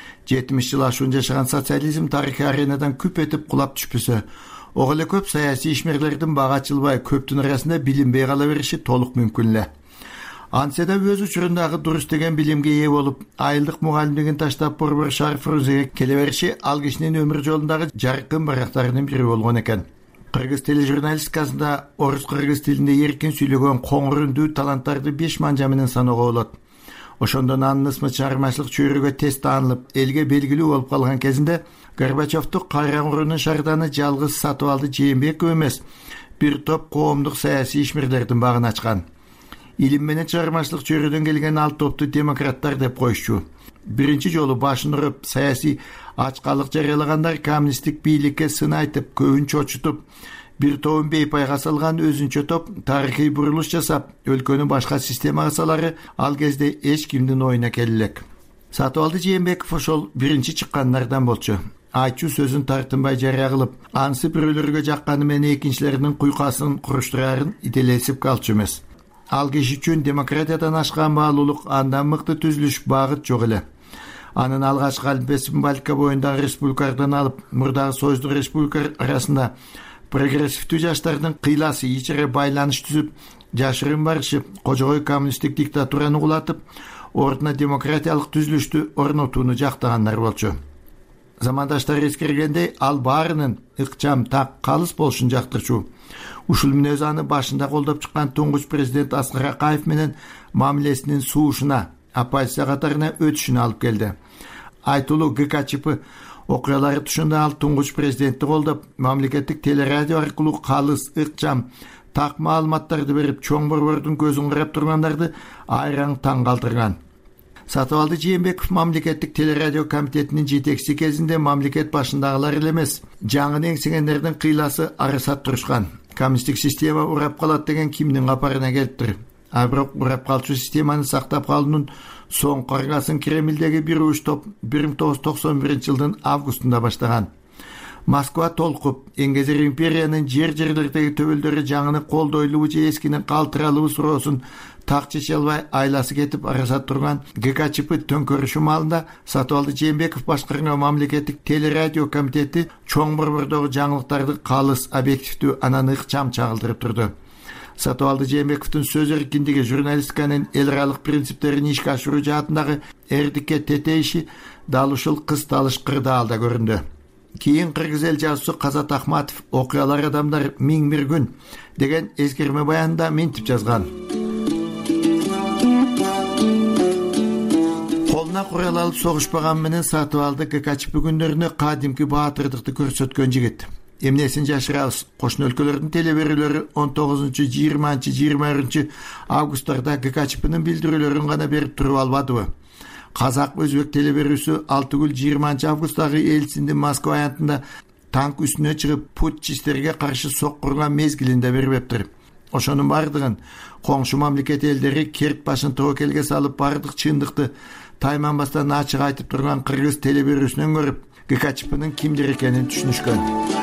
70 жыл ашуун жашаган социализм тарыхый аренадан күп этип кулап түшпөсө, ого эле көп саясий ишмерлердин бага ачылбай көптүн арасында билинбей кала бериши толук мүмкүн эле. Антсе да өз учурундагы дурус деген билимге ээ болуп, айылдык мугалимдигин таштап борбор шарф фрузеге келе бериши ал кишинин өмүр жолундагы жаркын барактарынын бири болгон экен. Кыргыз тележурналистикасында орус-кыргыз тилинде эркин сүйлөгөн коңур үндүү таланттарды 5 манжа менен саноого болот. Ошондон анын ысмы чыгармачылык чөйрөгө тез таанылып, элге белгилүү болуп калган кезинде Горбачевду кайраңурунун шарданы жалгыз Сатыбалды Жээнбеков эмес, бир топ коомдук саясий ишмерлердин багын ачкан. Илим менен чыгармачылык чөйрөдөн келген ал топту демократтар деп коюшчу. Биринчи жолу башын уруп саясий ачкалык жарыялагандар коммунисттик бийликке сын айтып, көбүн чочутуп, бир тобун бейпайга салган өзүнчө топ тарыхый бурулуш жасап, өлкөнү башка системага салары ал кезде эч кимдин оюна келе элек. Сатыбалды Жээнбеков ошол биринчи чыккандардан болчу. Айтчу сөзүн тартынбай жарыя кылып, ансы бирөөлөргө жакканы менен экинчилердин куйкасын куруштурарын иделесип калчу эмес. Ал киши үчүн демократиядан ашкан баалуулук, андан мыкты түзүлүш багыт жок эле. Анын алгачкы алимпия символика боюндагы республикалардан алып, мурдагы союздук республикалар арасында прогрессивдүү жаштардын кыйласы ичере байланыш түзүп, жашырын барышып, кожогой коммунисттик диктатураны кулатып, ордуна демократиялык түзүлүштү орнотууну жактагандар болчу. Замандаштар эскергендей, ал баарынын ыкчам, так, калыс болушун жактырчу. Ушул мүнөз аны башында колдоп чыккан туңгуч президент Аскар Акаев менен мамилесинин суушуна, оппозиция катарына өтүшүнө алып келди. Айтылуу ГКЧП окуялары тушунда ал туңгуч президентти колдоп, мамлекеттик телерадио аркылуу калыс, ыкчам, так маалыматтарды берип, чоң борбордун көзүн карап тургандарды айраң таң калтырган. Сатыбалды Жээнбеков мамлекеттик телерадио комитетинин жетекчиси кезинде мамлекет башындагылар эле эмес, жаңы эңсегендердин кыйласы арасат турушкан. Коммунисттик система урап калат деген кимдин капарына келиптир. А бирок урап калчу системаны сактап калуунун соңку аргасын Кремлдеги бир уч топ 1991-жылдын августунда баштаган. Москва толкуп, Эңгезер империянын жерлердеги төбөлдөрү жаңыны колдойлубу же эскини калтыралыбы суроосун так чече албай айласы кетип арасат турган ГКЧП төңкөрүшү маалында Сатыбалды Жээнбеков башкарган мамлекеттик телерадио комитети чоң борбордогу жаңылыктарды калыс, объективдүү, анан ыкчам чагылдырып турду. Сатыбалды Жээнбековдун сөз эркиндиги, журналистиканын эл аралык принциптерин ишке ашыруу жаатындагы эрдикке тетейиши дал ушул кысталыш кырдаалда көрүндү. Кийин кыргыз эл жазуусу Казат Ахматов окуялар адамдар миң бир күн деген эскерме баянында мынтип жазган. колуна курал алып согушпаган менен сатып алды. ГКЧП күндөрүнө кадимки баатырдыкты көрсөткөн жигит. Эмнесин жашырабыз? Кошуна өлкөлөрдүн телеберүүлөрү 19-20-21 августтарда ГКЧПнын билдирүүлөрүн гана берип туруп албадыбы? Казак Өзбек телеберүүсү 6-20 августтагы Элсиндин Москва аянтында танк үстүнө чыгып путчисттерге каршы соккурган мезгилинде бербептир. Ошонун бардыгын коңшу мамлекет элдери керт башын тобокелге салып бардык чындыкты тайманбастан ачык айтып турган кыргыз телеберүүсүнөн көрүп, ГКЧПнын кимдир экенин түшүнүшкөн.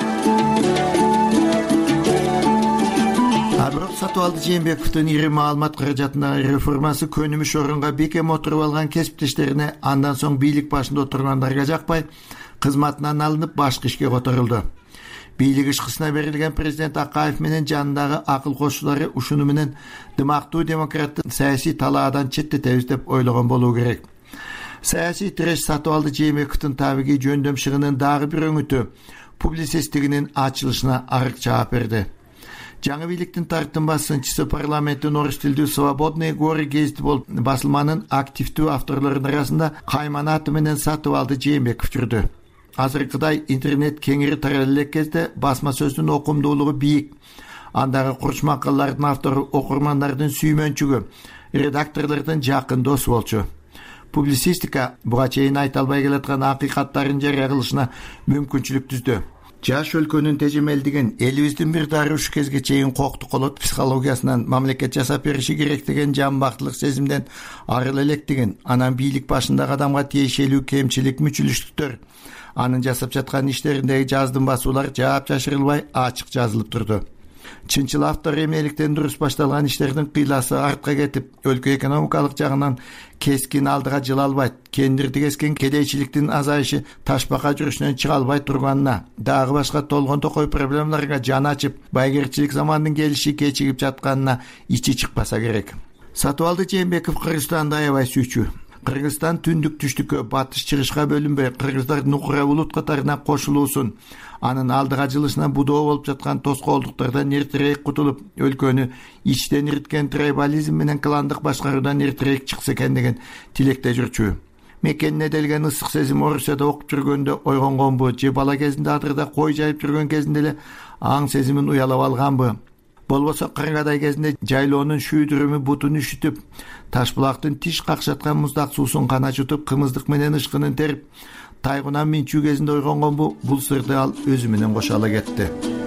Бирок Сатыбалды Жээнбековдун ири маалымат каражатындагы реформасы көнүмүш орунга бекем отуруп алган кесиптештерине андан соң бийлик башында отургандарга жакпай, кызматынан алынып башкы ишке которулду. Бийлик ишкысына берилген президент Акаев менен жанындагы акыл кошуулары ушуну менен дымактуу демократты саясий талаадан четтетебиз деп ойлогон болуу керек. Саясий тиреш Сатыбалды Жээнбековдун табигый жөндөм шыгынын дагы бир өңүтү публицистигинин ачылышына арык жаап берди. Жаңы бийликтин тартынбас сынчысы парламенттин орус тилдүү «Свободные горы» гезити болуп басылманын активдүү авторлорунун арасында Кайман аты менен Сатыбалды Жээнбеков жүрдү. Азыркыдай интернет кеңири таралып элек кезде басма сөздүн окумдуулугу бийик. Андагы курч макалалардын автору окурмандардын сүймөнчүгү, редакторлордун жакын досу болчу. Публицистика буга чейин айта албай келаткан акыйкаттарын жарыя кылышына мүмкүнчүлүк түздү. Жаш өлкөнүн тежемелдигин, элибиздин бир дары ушу кезге чейин кокту колот психологиясынан мамлекет жасап бериши керек деген жамбактылык сезимден арыл электигин, анан бийлик башындагы адамга тиешелүү кемчилик, мүчүлүштүктөр, анын жасап жаткан иштериндеги жаздын басуулар жаап жашырылбай ачык жазылып турду. Чынчыл автор эмнеликтен дурус башталган иштердин кыйласы артка кетип, өлкө экономикалык жагынан кескин алдыга жыла албайт, кендирди кескен кедейчиликтин азайышы ташбака жүрүшүнөн чыга албай турганына, дагы башка толгон токой проблемаларга жан ачып, байгерчилик замандын келиши кечигип жатканына ичи чыкпаса керек. Сатыбалды Жээнбеков Кыргызстанды аябай сүйчү. Кыргызстан түндүк түштүккө, батыш чыгышка бөлүнбөй, кыргыздардын укура булут катарына кошулуусун, анын алдыга жылышына будоо болуп жаткан тоскоолдуктардан эртерээк кутулуп, өлкөнү ичтен ириткен трибализм менен кландык башкаруудан эртерээк чыкса экен деген тилекте жүрчү. Мекенине делген ысык сезим Орусияда окуп жүргөндө ойгонгонбу, же бала кезинде адырда кой жайып жүргөн кезинде эле аң сезимин уялап алганбы? Болбосо кыргадай кезинде жайлоонун шүйдүрүмү бутун үшүтүп, Ташбулактын тиш какшаткан муздак суусун кана жутуп, кымыздык менен ышкынын терип, тайгунан минчүү кезинде ойгонгонбу? Бул сырды ал өзү менен кошо ала кетти.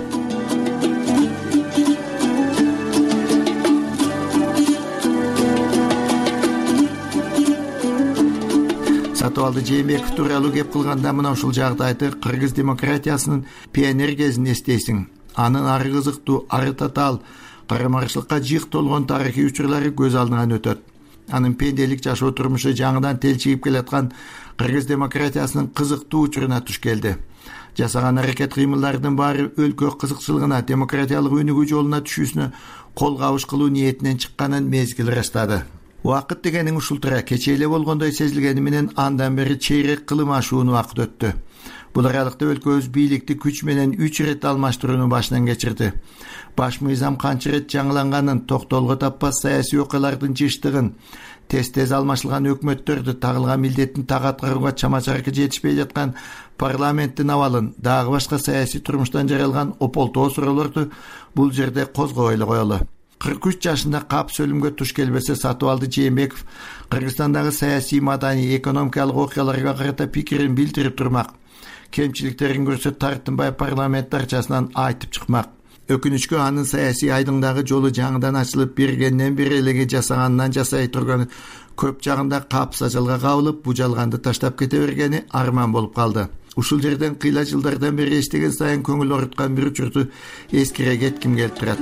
Сатыбалды Жээнбеков тууралуу кеп кылганда мына ушул жагдайды кыргыз демократиясынын пионер кезин эстейсиң. Анын ары кызыктуу, ары татаал, карамарчылыкка жыйк толгон тарыхый учурлары көз алдыңан өтөт. Анын пенделик жашоо турмушу жаңыдан телчигип келаткан кыргыз демократиясынын кызыктуу учуруна туш келди. Жасаган аракет кыймылдардын баары өлкө кызыкчылыгына, демократиялык өнүгүү жолуна түшүүсүнө кол кабыш кылуу ниетинен чыкканын мезгил ырастады. Убакыт дегениң ушултура кече эле болгондой сезилгени менен андан бери чейрек кылым ашуун убакыт өттү. Бул аралыкта өлкөбүз бийликти күч менен 3 ирет алмаштырууну башынан кечирди. Баш мыйзам канча ирет жаңыланганын, токтоолго таппас саясий окуялардын жыштыгын, тез алмашылган өкмөттөрдү, тагылган милдеттин так аткарууга чама-чаркы жетишпей жаткан парламенттин абалын, дагы башка саясий турмуштан жаралган ополтоо суроолорду бул жерде козгой эле коелу. 43 жашында капс өлүмгө туш келбесе, Сатыбалды Жээнбеков Кыргызстандагы саясий, маданий, экономикалык окуяларга карата пикирин билдирип турмак. Кемчиликтерин көрсө тартынбай парламент дарчасынан айтып чыкмак. Өкүнүчкө анын саясий айдыңдагы жолу жаңыдан ачылып бергенден бери элеги жасаганынан жасай турганы көп жагында капс ажалга кабылып, бу жалганды таштап кете бергени арман болуп калды. Ушул жерден кыйла жылдардан бери эстеген сайын көңүл оруткан бир учурду эскире кетким келип турат.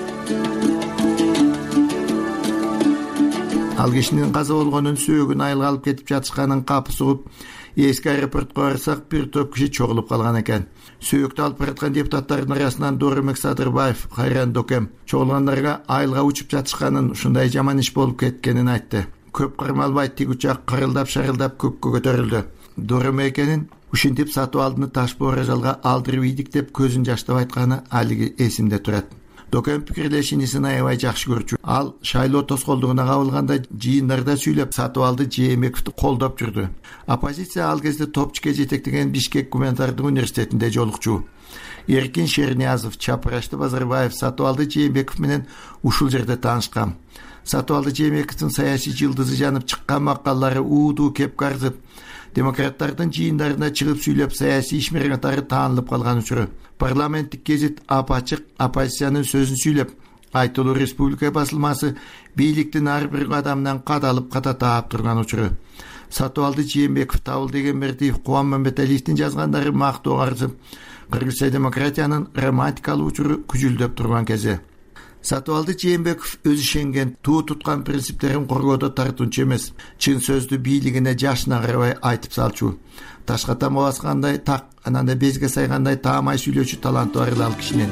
Ал кишинин каза болгонун, сөөгүн айылга алып кетип жатышканын капыс угуп, эски аэропортко барсак бир топ киши чогулуп калган экен. Сөөктү алып бараткан депутаттардын арасынан Доремек Садырбаев, Кайран Докем чогулгандарга айылга учуп жатышканын, ушундай жаман иш болуп кеткенин айтты. Көп кармалбай тиг учак кырылдап-шарылдап көккө көтөрүлдү. Доремекенин ушинтип Сатыбалдыны Ташбоор ажалга алдырып ийдик деп көзүн жаштап айтканы алиги эсимде турат. Докен пикирлешинисин аябай жакшы көрчү. Ал шайлоо тоскоолдугуна кабылганда жыйындарда сүйлөп Сатыбалды Жээнбековду колдоп жүрдү. Оппозиция ал кезде топчке жетектеген Бишкек гуманитардык университетинде жолукчу. Эркин Шерниязов, Чапырашты Базарбаев Сатыбалды Жээнбеков менен ушул жерде таанышкан. Сатыбалды Жээнбековдун саясий жылдызы жанып чыккан макаллары уудуу кеп карзып, демократтардын жыйындарына чыгып сүйлөп саясий ишмер катары таанылып калган учуру. Парламенттик гезит Апачык оппозициянын сөзүн сүйлөп, Айтылуу Республика басылмасы бийликтин ар бир кадамынан кадалып ката таап турган учуру. Сатыбалды Жээнбеков, Табылды Эгембердиев, Кубан Мамбеталиевдин жазгандары мактоо арзып, Кыргызча демократиянын романтикалуу учуру күжүлдөп турган кези. Сатыбалды Жээнбеков өзү ишенген, туу туткан принциптерин коргоодо тартуучу эмес, чын сөздү бийлигине жашына карабай айтып салчу. Ташка тама баскандай так, ананда безге сайгандай таамай сүйлөөчү таланты бар ал кишинин.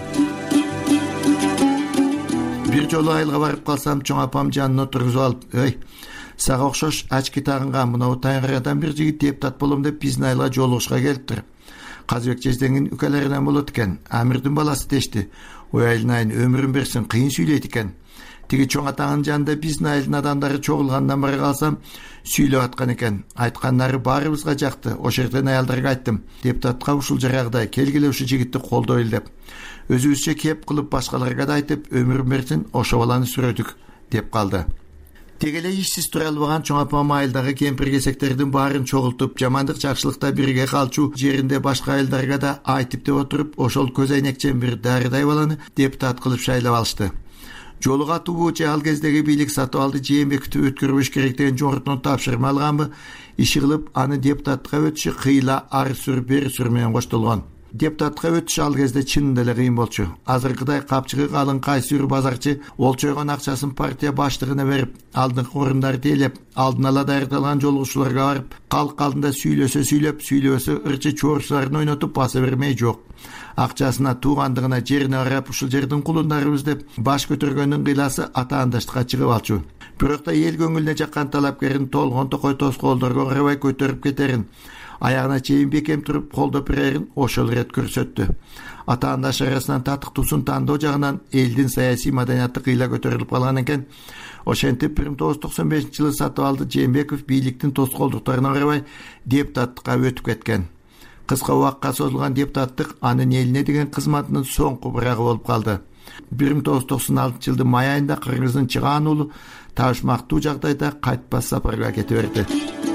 Бир жолу айылга барып калсам, чоң апам жанына тургузуп алып, "Ой, сага окшош ачки тагынган мына Тайынкаядан бир жигит депутат болом деп биздин айылга жолугушка келиптир. Казыбек Жездеңдин үкөлөрүнөн болот экен. Амирдин баласы дешти. Ой айылнайын өмүрүн берсин, кыйын сүйлөйт экен. Тиги чоң атаңын жанында биздин айылдын адамдары чогулгандан бара калсам, сүйлөп аткан экен. Айткандары баарыбызга жакты. Ошол жерден аялдарга айттым. Депутатка ушул жарагдай келгиле ушу жигитти колдойлу деп. Өзүбүзчө кеп кылып башкаларга да айтып, өмүрүн берсин, ошо баланы сүрөдүк деп калды. Тегеле ишсиз тура албаган чоң апам айылдагы кемпир-кесектердин баарын чогултуп, жамандык жакшылыкта бирге калчу жеринде башка айылдарга да айтып деп отуруп, ошол көз айнекчен бир дарыдай баланы депутат кылып шайлап алышты. Жолуга тубуучу ал кездеги бийлик Сатыбалды Жээнбековду өткөрбөш керек деген жогорудун тапшырма алганбы, иши кылып аны депутатка өтүшү кыйла ар сүр бери сүр менен коштолгон. Депутатка өтүш ал кезде чынында эле кыйын болчу. Азыркыдай капчыгы калың кайсы бир базарчы олчойгон акчасын партия баштыгына берип, алдыңкы орундарды тейлеп, алдын ала даярдалган жолугушууларга барып, калк алдында сүйлөсө сүйлөп, сүйлөбөсө ырчы чоорсуларын ойнотуп баса бермей жок. Акчасына, туугандыгына, жерине карап ушул жердин кулундарыбыз деп баш көтөргөндүн кыйласы атаандаштыкка чыгып алчу. Бирок да эл көңүлүнө жаккан талапкерин толгон токой тоскоолдорго карабай көтөрүп кетерин, аягына чейин бекем туруп колдоп берерин ошол ирет көрсөттү. Атаандаш арасынан татыктуусун тандоо жагынан элдин саясий маданияты кыйла көтөрүлүп калган экен. Ошентип 1995-жылы Сатыбалды Жээнбеков бийликтин тоскоолдуктарына карабай депутаттыкка өтүп кеткен. Кыска убакка созулган депутаттык анын элине деген кызматынын соңку бирагы болуп калды. 1996-жылдын май айында Кыргыздын Чыгаан уулу табышмактуу жагдайда кайтпас сапарга кете берди.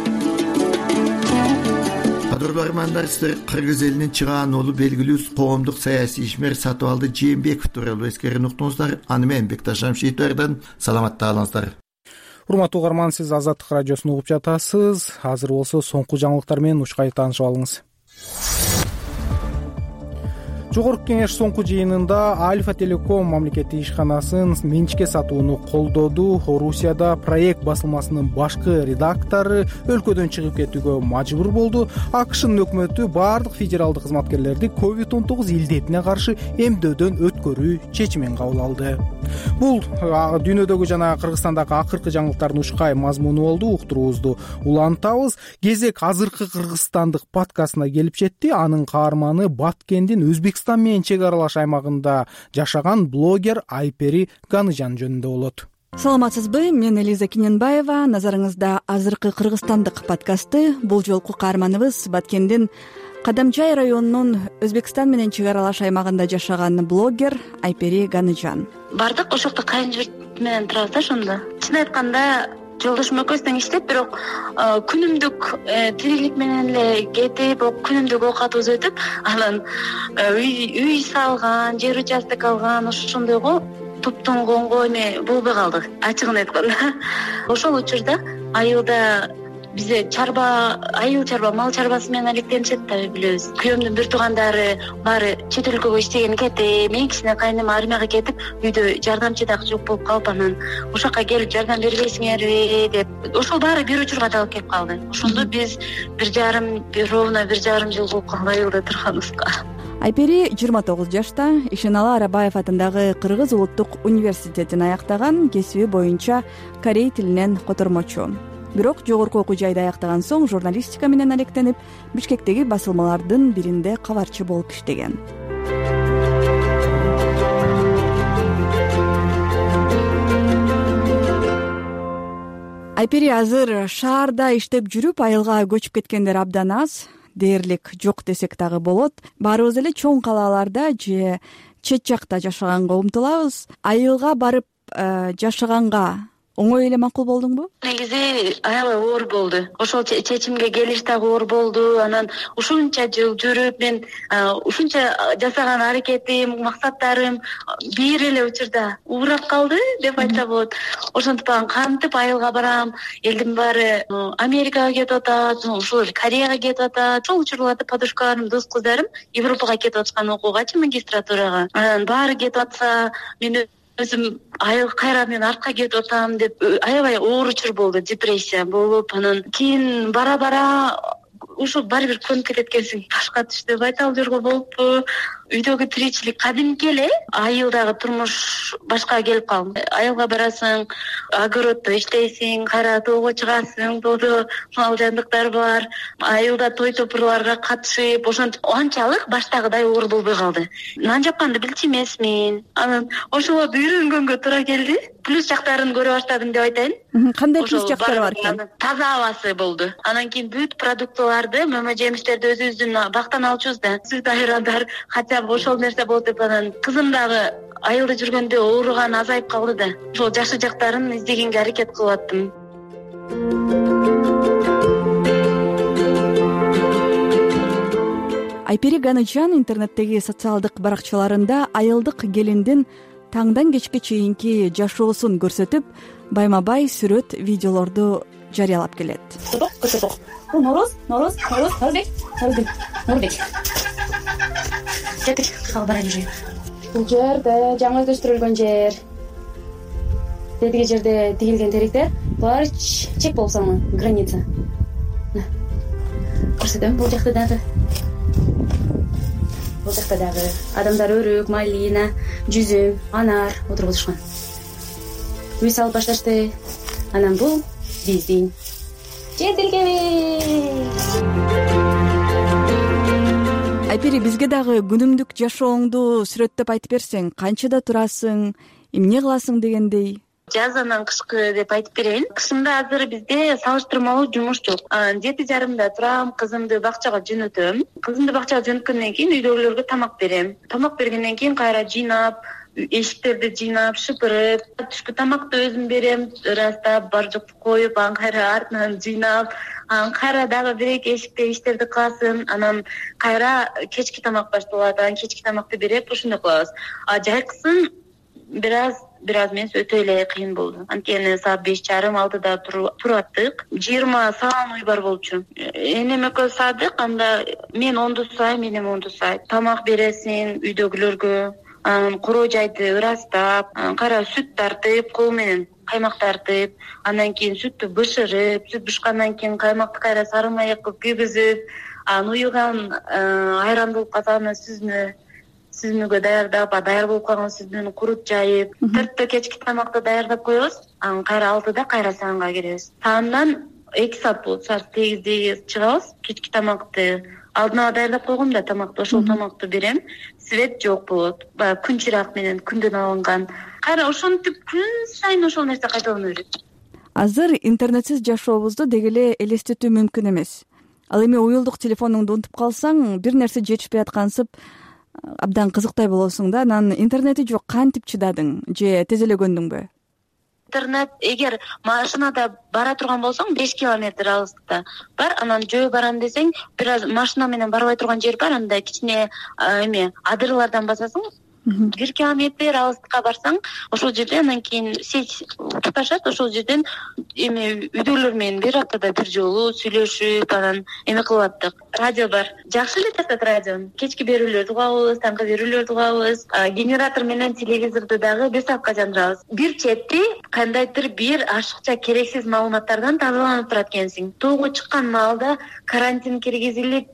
Кадырлуу армандар, сиздер Кыргыз элинин Чыгаан уулу белгилүү коомдук саясий ишмер Сатыбалды Жээнбеков тууралуу эскерин уктуңуздар. Аны менен Бекташ Шамшитовдон саламатта калыңыздар. Урматтуу угарман, сиз Азаттык радиосун угуп жатасыз. Азыр болсо соңку жаңылыктар менен учкай таанышып алыңыз. Жогорку кеңеш соңку жыйынында Альфа Телеком мамлекеттик ишканасын менчикке сатууну колдоду. Орусияда проект басылмасынын башкы редактору өлкөдөн чыгып кетүүгө мажбур болду. АКШнын өкмөтү бардык федералдык кызматкерлерди COVID-19 илдетине каршы эмдөөдөн өткөрүү чечимин кабыл алды. Бул дүйнөдөгү жана Кыргызстандагы акыркы жаңылыктардын ушкай мазмуну болду. Уктуруубузду улантабыз. Кезек азыркы Кыргызстандык подкастына келип жетти. Анын каарманы Баткендин Өзбекстан менен чек аралаш аймагында жашаган блогер Айпери Ганыжан жөнүндө болот. Саламатсызбы? Мен Элиза Кененбаева. Назарыңызда азыркы Кыргызстандык подкасты. Бул жолку каарманыбыз Баткендин Кадамчай районунун Өзбекстан менен чек аралаш аймагында жашаган блогер Айпери Ганыжан. Бардык ошол жакта кайын журт менен турабыз да ошондо. Чын айтканда жолдошум экөөбүз тең иштеп, бирок күнүмдүк тирилик менен эле кетип, күнүмдүк оокатыбыз өтүп, анан үй салган, жер участок алган, ошондойго туптун коңго эме болбой калдык, ачыгын айтканда. Ошол учурда айылда бизде айыл чарба, мал чарбасы менен алектенишет да, билебиз. Күйөөмдүн бир туугандары баары чет өлкөгө иштеген кетти. Мен кичине кайным армияга кетип, үйдө жардамчы дагы жок болуп калып, анан ошакка келип жардам бербейсиңерби деп, ошол баары бир учурга да алып келип калды. Ошондо биз ровно 1,5 жыл болуп калды айылда турганыбызга. Айпери 29 жашта, Ишеналы Арабаев атындагы Кыргыз улуттук университетин аяктаган, кесиби боюнча корей тилинен котормочу. Бирок жогорку окуу жайды аяктаган соң журналистика менен алектенип, Бишкектеги басылмалардын биринде кабарчы болуп иштеген. Айпери, азыр шаарда иштеп жүрүп айылга көчүп кеткендер абдан аз, дээрлик жок десек дагы болот. Баарыбыз эле чоң калааларда же чет жакта жашаганга умтулабыз. Айылга барып жашаганга оңой эле макул болдуңбу? Негизи аябай оор болду. Ошол чечимге келиш дагы оор болду. Анан ушунча жыл жүрүп мен ушунча жасаган аракетим, максаттарым бир эле учурда уурап калды деп айтса болот. Ошентип кантип айылга барам, элдин баары Америкага кетип атат, ушул Кореяга кетип атат. Ошол учурларда подружкаларым, дос кыздарым Европага кетип аткан окуугачы, магистратурага. Анан баары кетип атса, мен өзүм айыл кайра мен артка кетип атам деп аябай оор учур болду, депрессия болуп, анан кийин бара ушу баары бир көнүп кетет экенсиң, ташка түш деп айта албайга болуппу. Үйдөгү тиричилик кадимки эле, айылдагы турмуш башка келип калды. Айылга барасың, огороддо иштейсиң, кайра тоого чыгасың, тоодо мал жандыктар бар, айылда той топурларга катышып, ошентип анчалык баштагыдай оор болбой калды. Нан жапканды билчү эмесмин. Анан ошолорду үйрөнгөнгө туура келди. Плюс жактарын көрө баштадым деп айтайын. Кандай плюс жактары бар экен? Таза абасы болду. Анан кийин бүт продуктыларды, мөмө жемиштерди өзүбүздүн бактан алчубуз да. Сүт айрандар, ошол нерсе болот деп анан кызым дагы айылда жүргөндө ооруган азайып калды да. Ошол жакшы жактарын издегенге аракет кылып аттым. Айпери Ганычан интернеттеги социалдык баракчаларында айылдык келиндин таңдан кечке чейинки жашоосун көрсөтүп, байма-бай сүрөт, видеолорду жарыялап келет. Бул Нороз, Нурбек. Жетик, калбара жүрөйүн. Бул жерде жаңы өздөштүрүлгөн жер. Дедиги жерде тигилген теректер баары чек болуп салынган, граница. Көрсөтөм, бул жакта дагы. Бул жакта дагы адамдар өрүк, малина, жүзүм, анар отургузушкан. Үй салып башташты. Анан бул биздин жетилгебиз. Айпери, бизге дагы күнүмдүк жашооңду сүрөттөп айтып берсең, канчада турасың, эмне кыласың дегендей. Жазанан кышкы деп айтып берейин. Кышында азыр бизде салыштырмалуу жумуш жок. 7:30 турам, кызымды бакчага жөнөтөм. Кызымды бакчага жөнөткөндөн кийин үйдөгүлөргө тамак берем. Тамак бергенден кийин кайра жыйнап, эшиктерди жыйнап, шыпырып, түшкү тамакты өзүм берем, ырастап, бар жокту коюп, анан кайра артынан жыйнап, анан кайра дагы бир-эки эшикте иштерди кыласың, анан кайра кечки тамак башталат, анан кечки тамакты берип, ошондой кылабыз. Жайкысын бир аз эмес, өтө эле кыйын болду. Анткени саат 5:30-6:00 тураттык. 20 саам үй бар болчу. Энем экөөбүз саадык, анда мен 10 сай, менем 10 сай. Тамак бересиң үйдөгүлөргө, анан короо жайды ырастап, кайра сүт тартып, кол менен каймак тартып, андан кийин сүттү бышырып, сүт бышкандан кийин каймакты кайра сары маяк кылып күйгүзүп, анан уюган айран болуп калса аны сүзмөгө даярдап, даяр болуп калган сүзмөнү курут жайып, 4-тө кечки тамакты даярдап коебуз. Анан кайра 6:00 кайра саанга киребиз. Саандан 2 саат болот, саат 8:00 чыгабыз. Кечки тамакты алдына даярдап койгом да, тамакты ошол тамакты берем. Свет жок болот. Баягы күн чырак менен күндөн алынган. Кайра ошентип күн сайын ошол нерсе кайталана берет. Азыр интернетсиз жашообузду деги эле элестетүү мүмкүн эмес. Ал эми уюлдук телефонуңду унутуп калсаң, бир нерсе жетишпей аткансып, абдан кызыктай болосуң да. Анан интернети жок, кантип чыдадың же тез эле көндүңбү? Интернет эгер машинада бара турган болсоң 5 километр алыстыкта бар, анан жөө барам десең, бир аз машина менен барбай турган жер бар, анда кичине адырлардан басасың. 1 километр алыстыкка барсаң, ошол жерде анан кийин сеть туташат, ошол жерден үйдөгүлөр менен бир аптада бир жолу сүйлөшүп, анан кылып аттык. Радио бар. Жакшы эле тартат радион. Кечки берүүлөрдү угабыз, таңкы берүүлөрдү угабыз. Генератор менен телевизорду дагы бесапка жандырабыз. Бир четти кандайдыр бир ашыкча керексиз маалыматтардан тазаланып турат экенсиң. Тоого чыккан маалда карантин киргизилип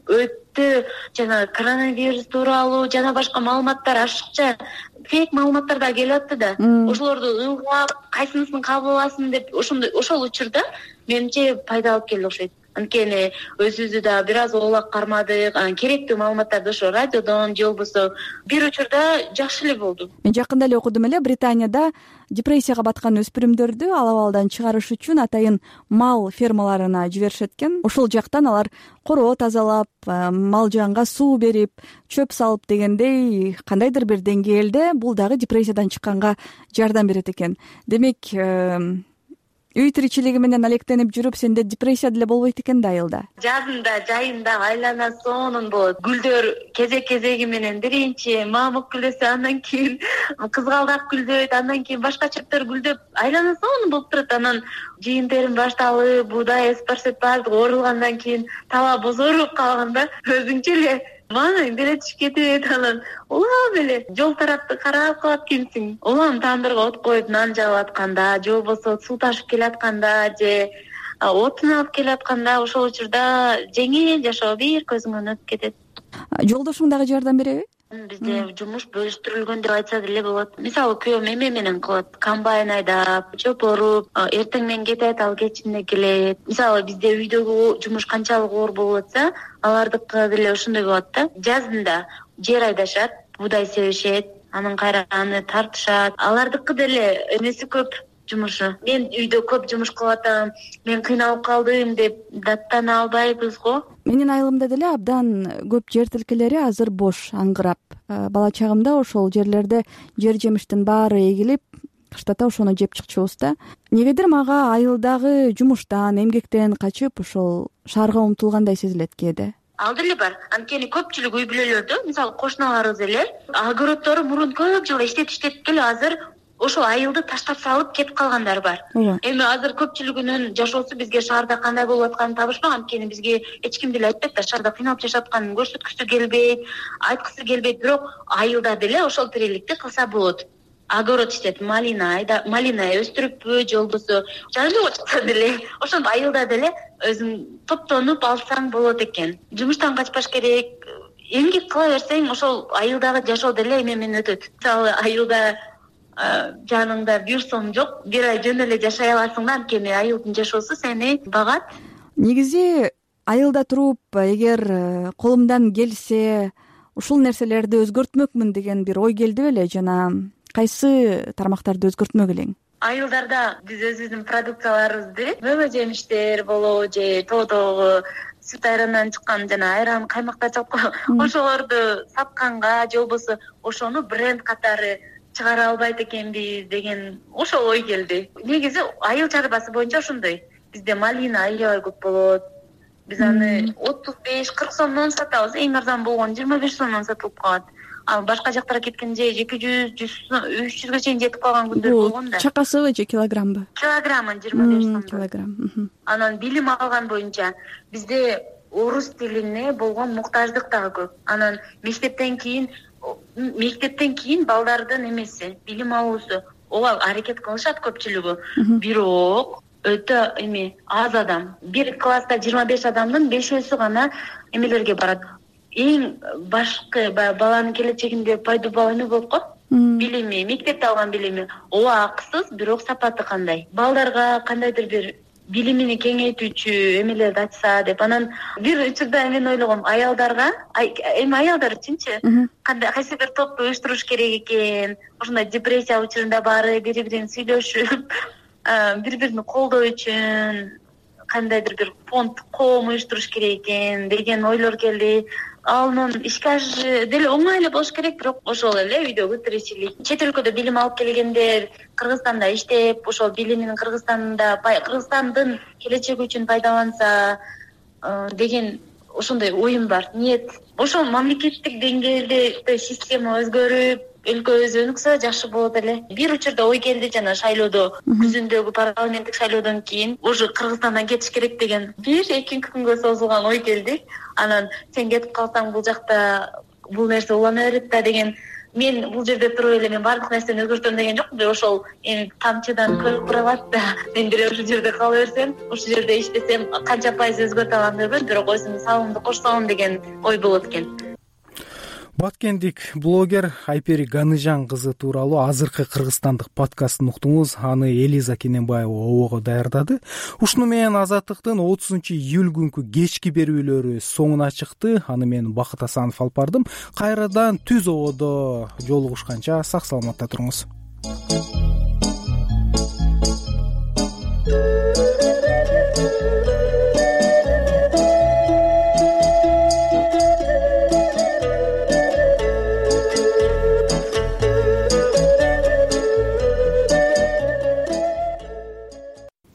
жана коронавирус тууралуу жана башка маалыматтар, ашыкча фейк маалыматтар да келип атты да. Ошолорду угап, кайсынысын кабыл аласың деп ошол учурда менимче пайда алып келди окшойт. анткени өзүбүздү дагы бир аз оолак кармадык, анан керектүү маалыматтарды ошо радиодон же болбосо бир учурда жакшы эле болду. Мен жакында эле окудум эле, Британияда депрессияга баткан өспүрүмдөрдү ал абалдан чыгарыш үчүн атайын мал фермаларына жиберишет экен. Ошол жактан алар короо тазалап, мал жанга суу берип, чөп салып дегендей кандайдыр бир деңгээлде бул дагы депрессиядан чыкканга жардам берет экен. Демек, үй тиричилиги менен алектенип жүрүп, сенде депрессия деле болбойт экен да айылда. Жазында, жайында айлана сонун болот. Гүлдөр кезек-кезеги менен биринчи мамык гүлдөсө, андан кийин кызгалдак гүлдөйт, андан кийин башка чөптөр гүлдөп, айлана сонун болуп турат. Анан жыйын терим башталып, буудай, эспарсет баардыгы орулгандан кийин таба бозоруп калганда өзүңчө эле маанайың деле түшүп кетет. Анан улам эле жол тарапты карап калат экенсиң. Улам тандырга от коюп нан жаап атканда, же болбосо суу ташып келатканда, же отун алып келатканда, ошол учурда жеңил жашоо бир көзүңөн өтүп кетет. Жолдошуң дагы жардам береби? Бизде жумуш бөлүштүрүлгөн деп айтса деле болот. Мисалы күйөөм эме менен кылат, комбайн айдап, чөп оруп, эртең менен кетет, ал кечинде келет. Мисалы бизде үйдөгү жумуш канчалык оор болуп атса, алардыкы деле ошондой болот да. Жазында жер айдашат, буудай себишет, анан кайра аны тартышат. Алардыкы деле эмеси көп жумушу. Мен үйдө көп жумуш кылып атам, мен кыйналып калдым деп даттана албайбыз го. Менин айылымда деле абдан көп жер тилкелери азыр бош, аңгырап. Бала чагымда ошол жерлерде жер жемиштин баары эгилип, кыштата ошону жеп чыкчубуз да. Негедир мага айылдагы жумуштан, эмгектен качып, ошол шаарга умтулгандай сезилет кээде. Ал деле бар. Анткени көпчүлүк үй бүлөлөрдө, мисалы кошуналарыбыз эле, огороддору мурун көп жыл иштетип эле азыр ошол айылды таштап салып кетип калгандар бар. Эми азыр көпчүлүгүнүн жашоосу бизге шаарда кандай болуп атканын табышпаган. Анткени бизге эч ким деле айтпайт да, шаарда кыйналып жашап атканын көрсөткүсү келбейт, айткысы келбейт. Бирок айылда деле ошол тириликти кылса болот. Огород иштетип, малина өстүрүппү, же болбосо жайлоо чыкса деле, ошондо айылда деле өзүң топтонуп алсаң болот экен. Жумуштан качпаш керек. Эмгек кыла берсең, ошол айылдагы жашоо деле эме менен өтөт. Мисалы айылда жаныңда бир сом жок, бир ай жөн эле жашай аласың да, анткени айылдын жашоосу сени багат. Негизи айылда туруп, эгер колумдан келсе, ушул нерселерди өзгөртмөкмүн деген бир ой келди беле, жана кайсы тармактарды өзгөртмөк элең? Айылдарда биз өзүбүздүн продукцияларыбызды, мөмө жемиштер болобу, же тоодогу сүт айрандан чыккан жана айран каймактар чалып, ошолорду сатканга, же болбосо ошону бренд катары чыгара албайт экенбиз деген ошол ой келди. Негизи айыл чарбасы боюнча ошондой. Бизде малина аябай көп болот. Биз аны 35-40 сомдон сатабыз. Эң арзан болгон 25 сомдон сатылып калат. Ал башка жактарга кеткенде 200-300га чейин жетип калган күндөр болгон да. Чакасыбы же килограммбы? Килограммы 25 сом. Килограмм. Анан билим алган боюнча бизде орус тилине болгон муктаждык дагы көп. Анан мектептен кийин балдардын эмеси, билим алуусу, ооба аракет кылышат көпчүлүгү. Бирок өтө аз адам. Бир класста 25 адамдын 5-өсү гана эмелерге барат. Эң башкы баланын келечегинде пайдалуу эме болуп калат. Билими, мектепте алган билими ооба акысыз, бирок сапаты кандай? Балдарга кандайдыр бир билимини кеңейтүүчү эмелерди ачса деп. Анан бир учурда мен ойлогом, аялдар үчүнчү кайсы бир топту уюштуруш керек экен. Ошондой депрессия учурунда баары бири-бирин сүйлөшүп, бири-бирин колдоо үчүн кандайдыр бир фонд, коом уюштуруш керек экен деген ойлор келди. Анын ишке ашышы деле оңой эле болуш керек, бирок ошол эле үйдөгү тиричилик. Чет өлкөдө билим алып келгендер Кыргызстанда иштеп, ошол билимин Кыргызстандын келечеги үчүн пайдаланса деген ошондой оюм бар, ниет. Ошол мамлекеттик деңгээлде система өзгөрүп, өлкөбүз өнүксө жакшы болот эле. Бир учурда ой келди, жана шайлоодо, күзүндөгү парламенттик шайлоодон кийин уже Кыргызстандан кетиш керек деген 1-2 күнгө созулган ой келди. Анан сен кетип калсаң бул жакта бул нерсе улана берет да деген. Мен бул жерде туруп эле мен баардык нерсени өзгөртөм деген жокмун. Ошол тамчыдан көл куралат да. Мен бир ушул жерде кала берсем, ушул жерде иштесем канча пайыз өзгөртө алам билбейм, бирок өзүмдүн салымымды кошсом деген ой болот экен. баткендик блогер Айпери Ганыжан кызы тууралуу азыркы кыргызстандык подкастын уктуңуз. Аны Элиза Кененбаева обого даярдады. Ушуну менен Азаттыктын 30-июль күнкү кечки берүүлөрү соңуна чыкты. Аны мен Бакыт Асанов алып бардым. Кайрадан түз ободо жолугушканча сак саламатта туруңуз.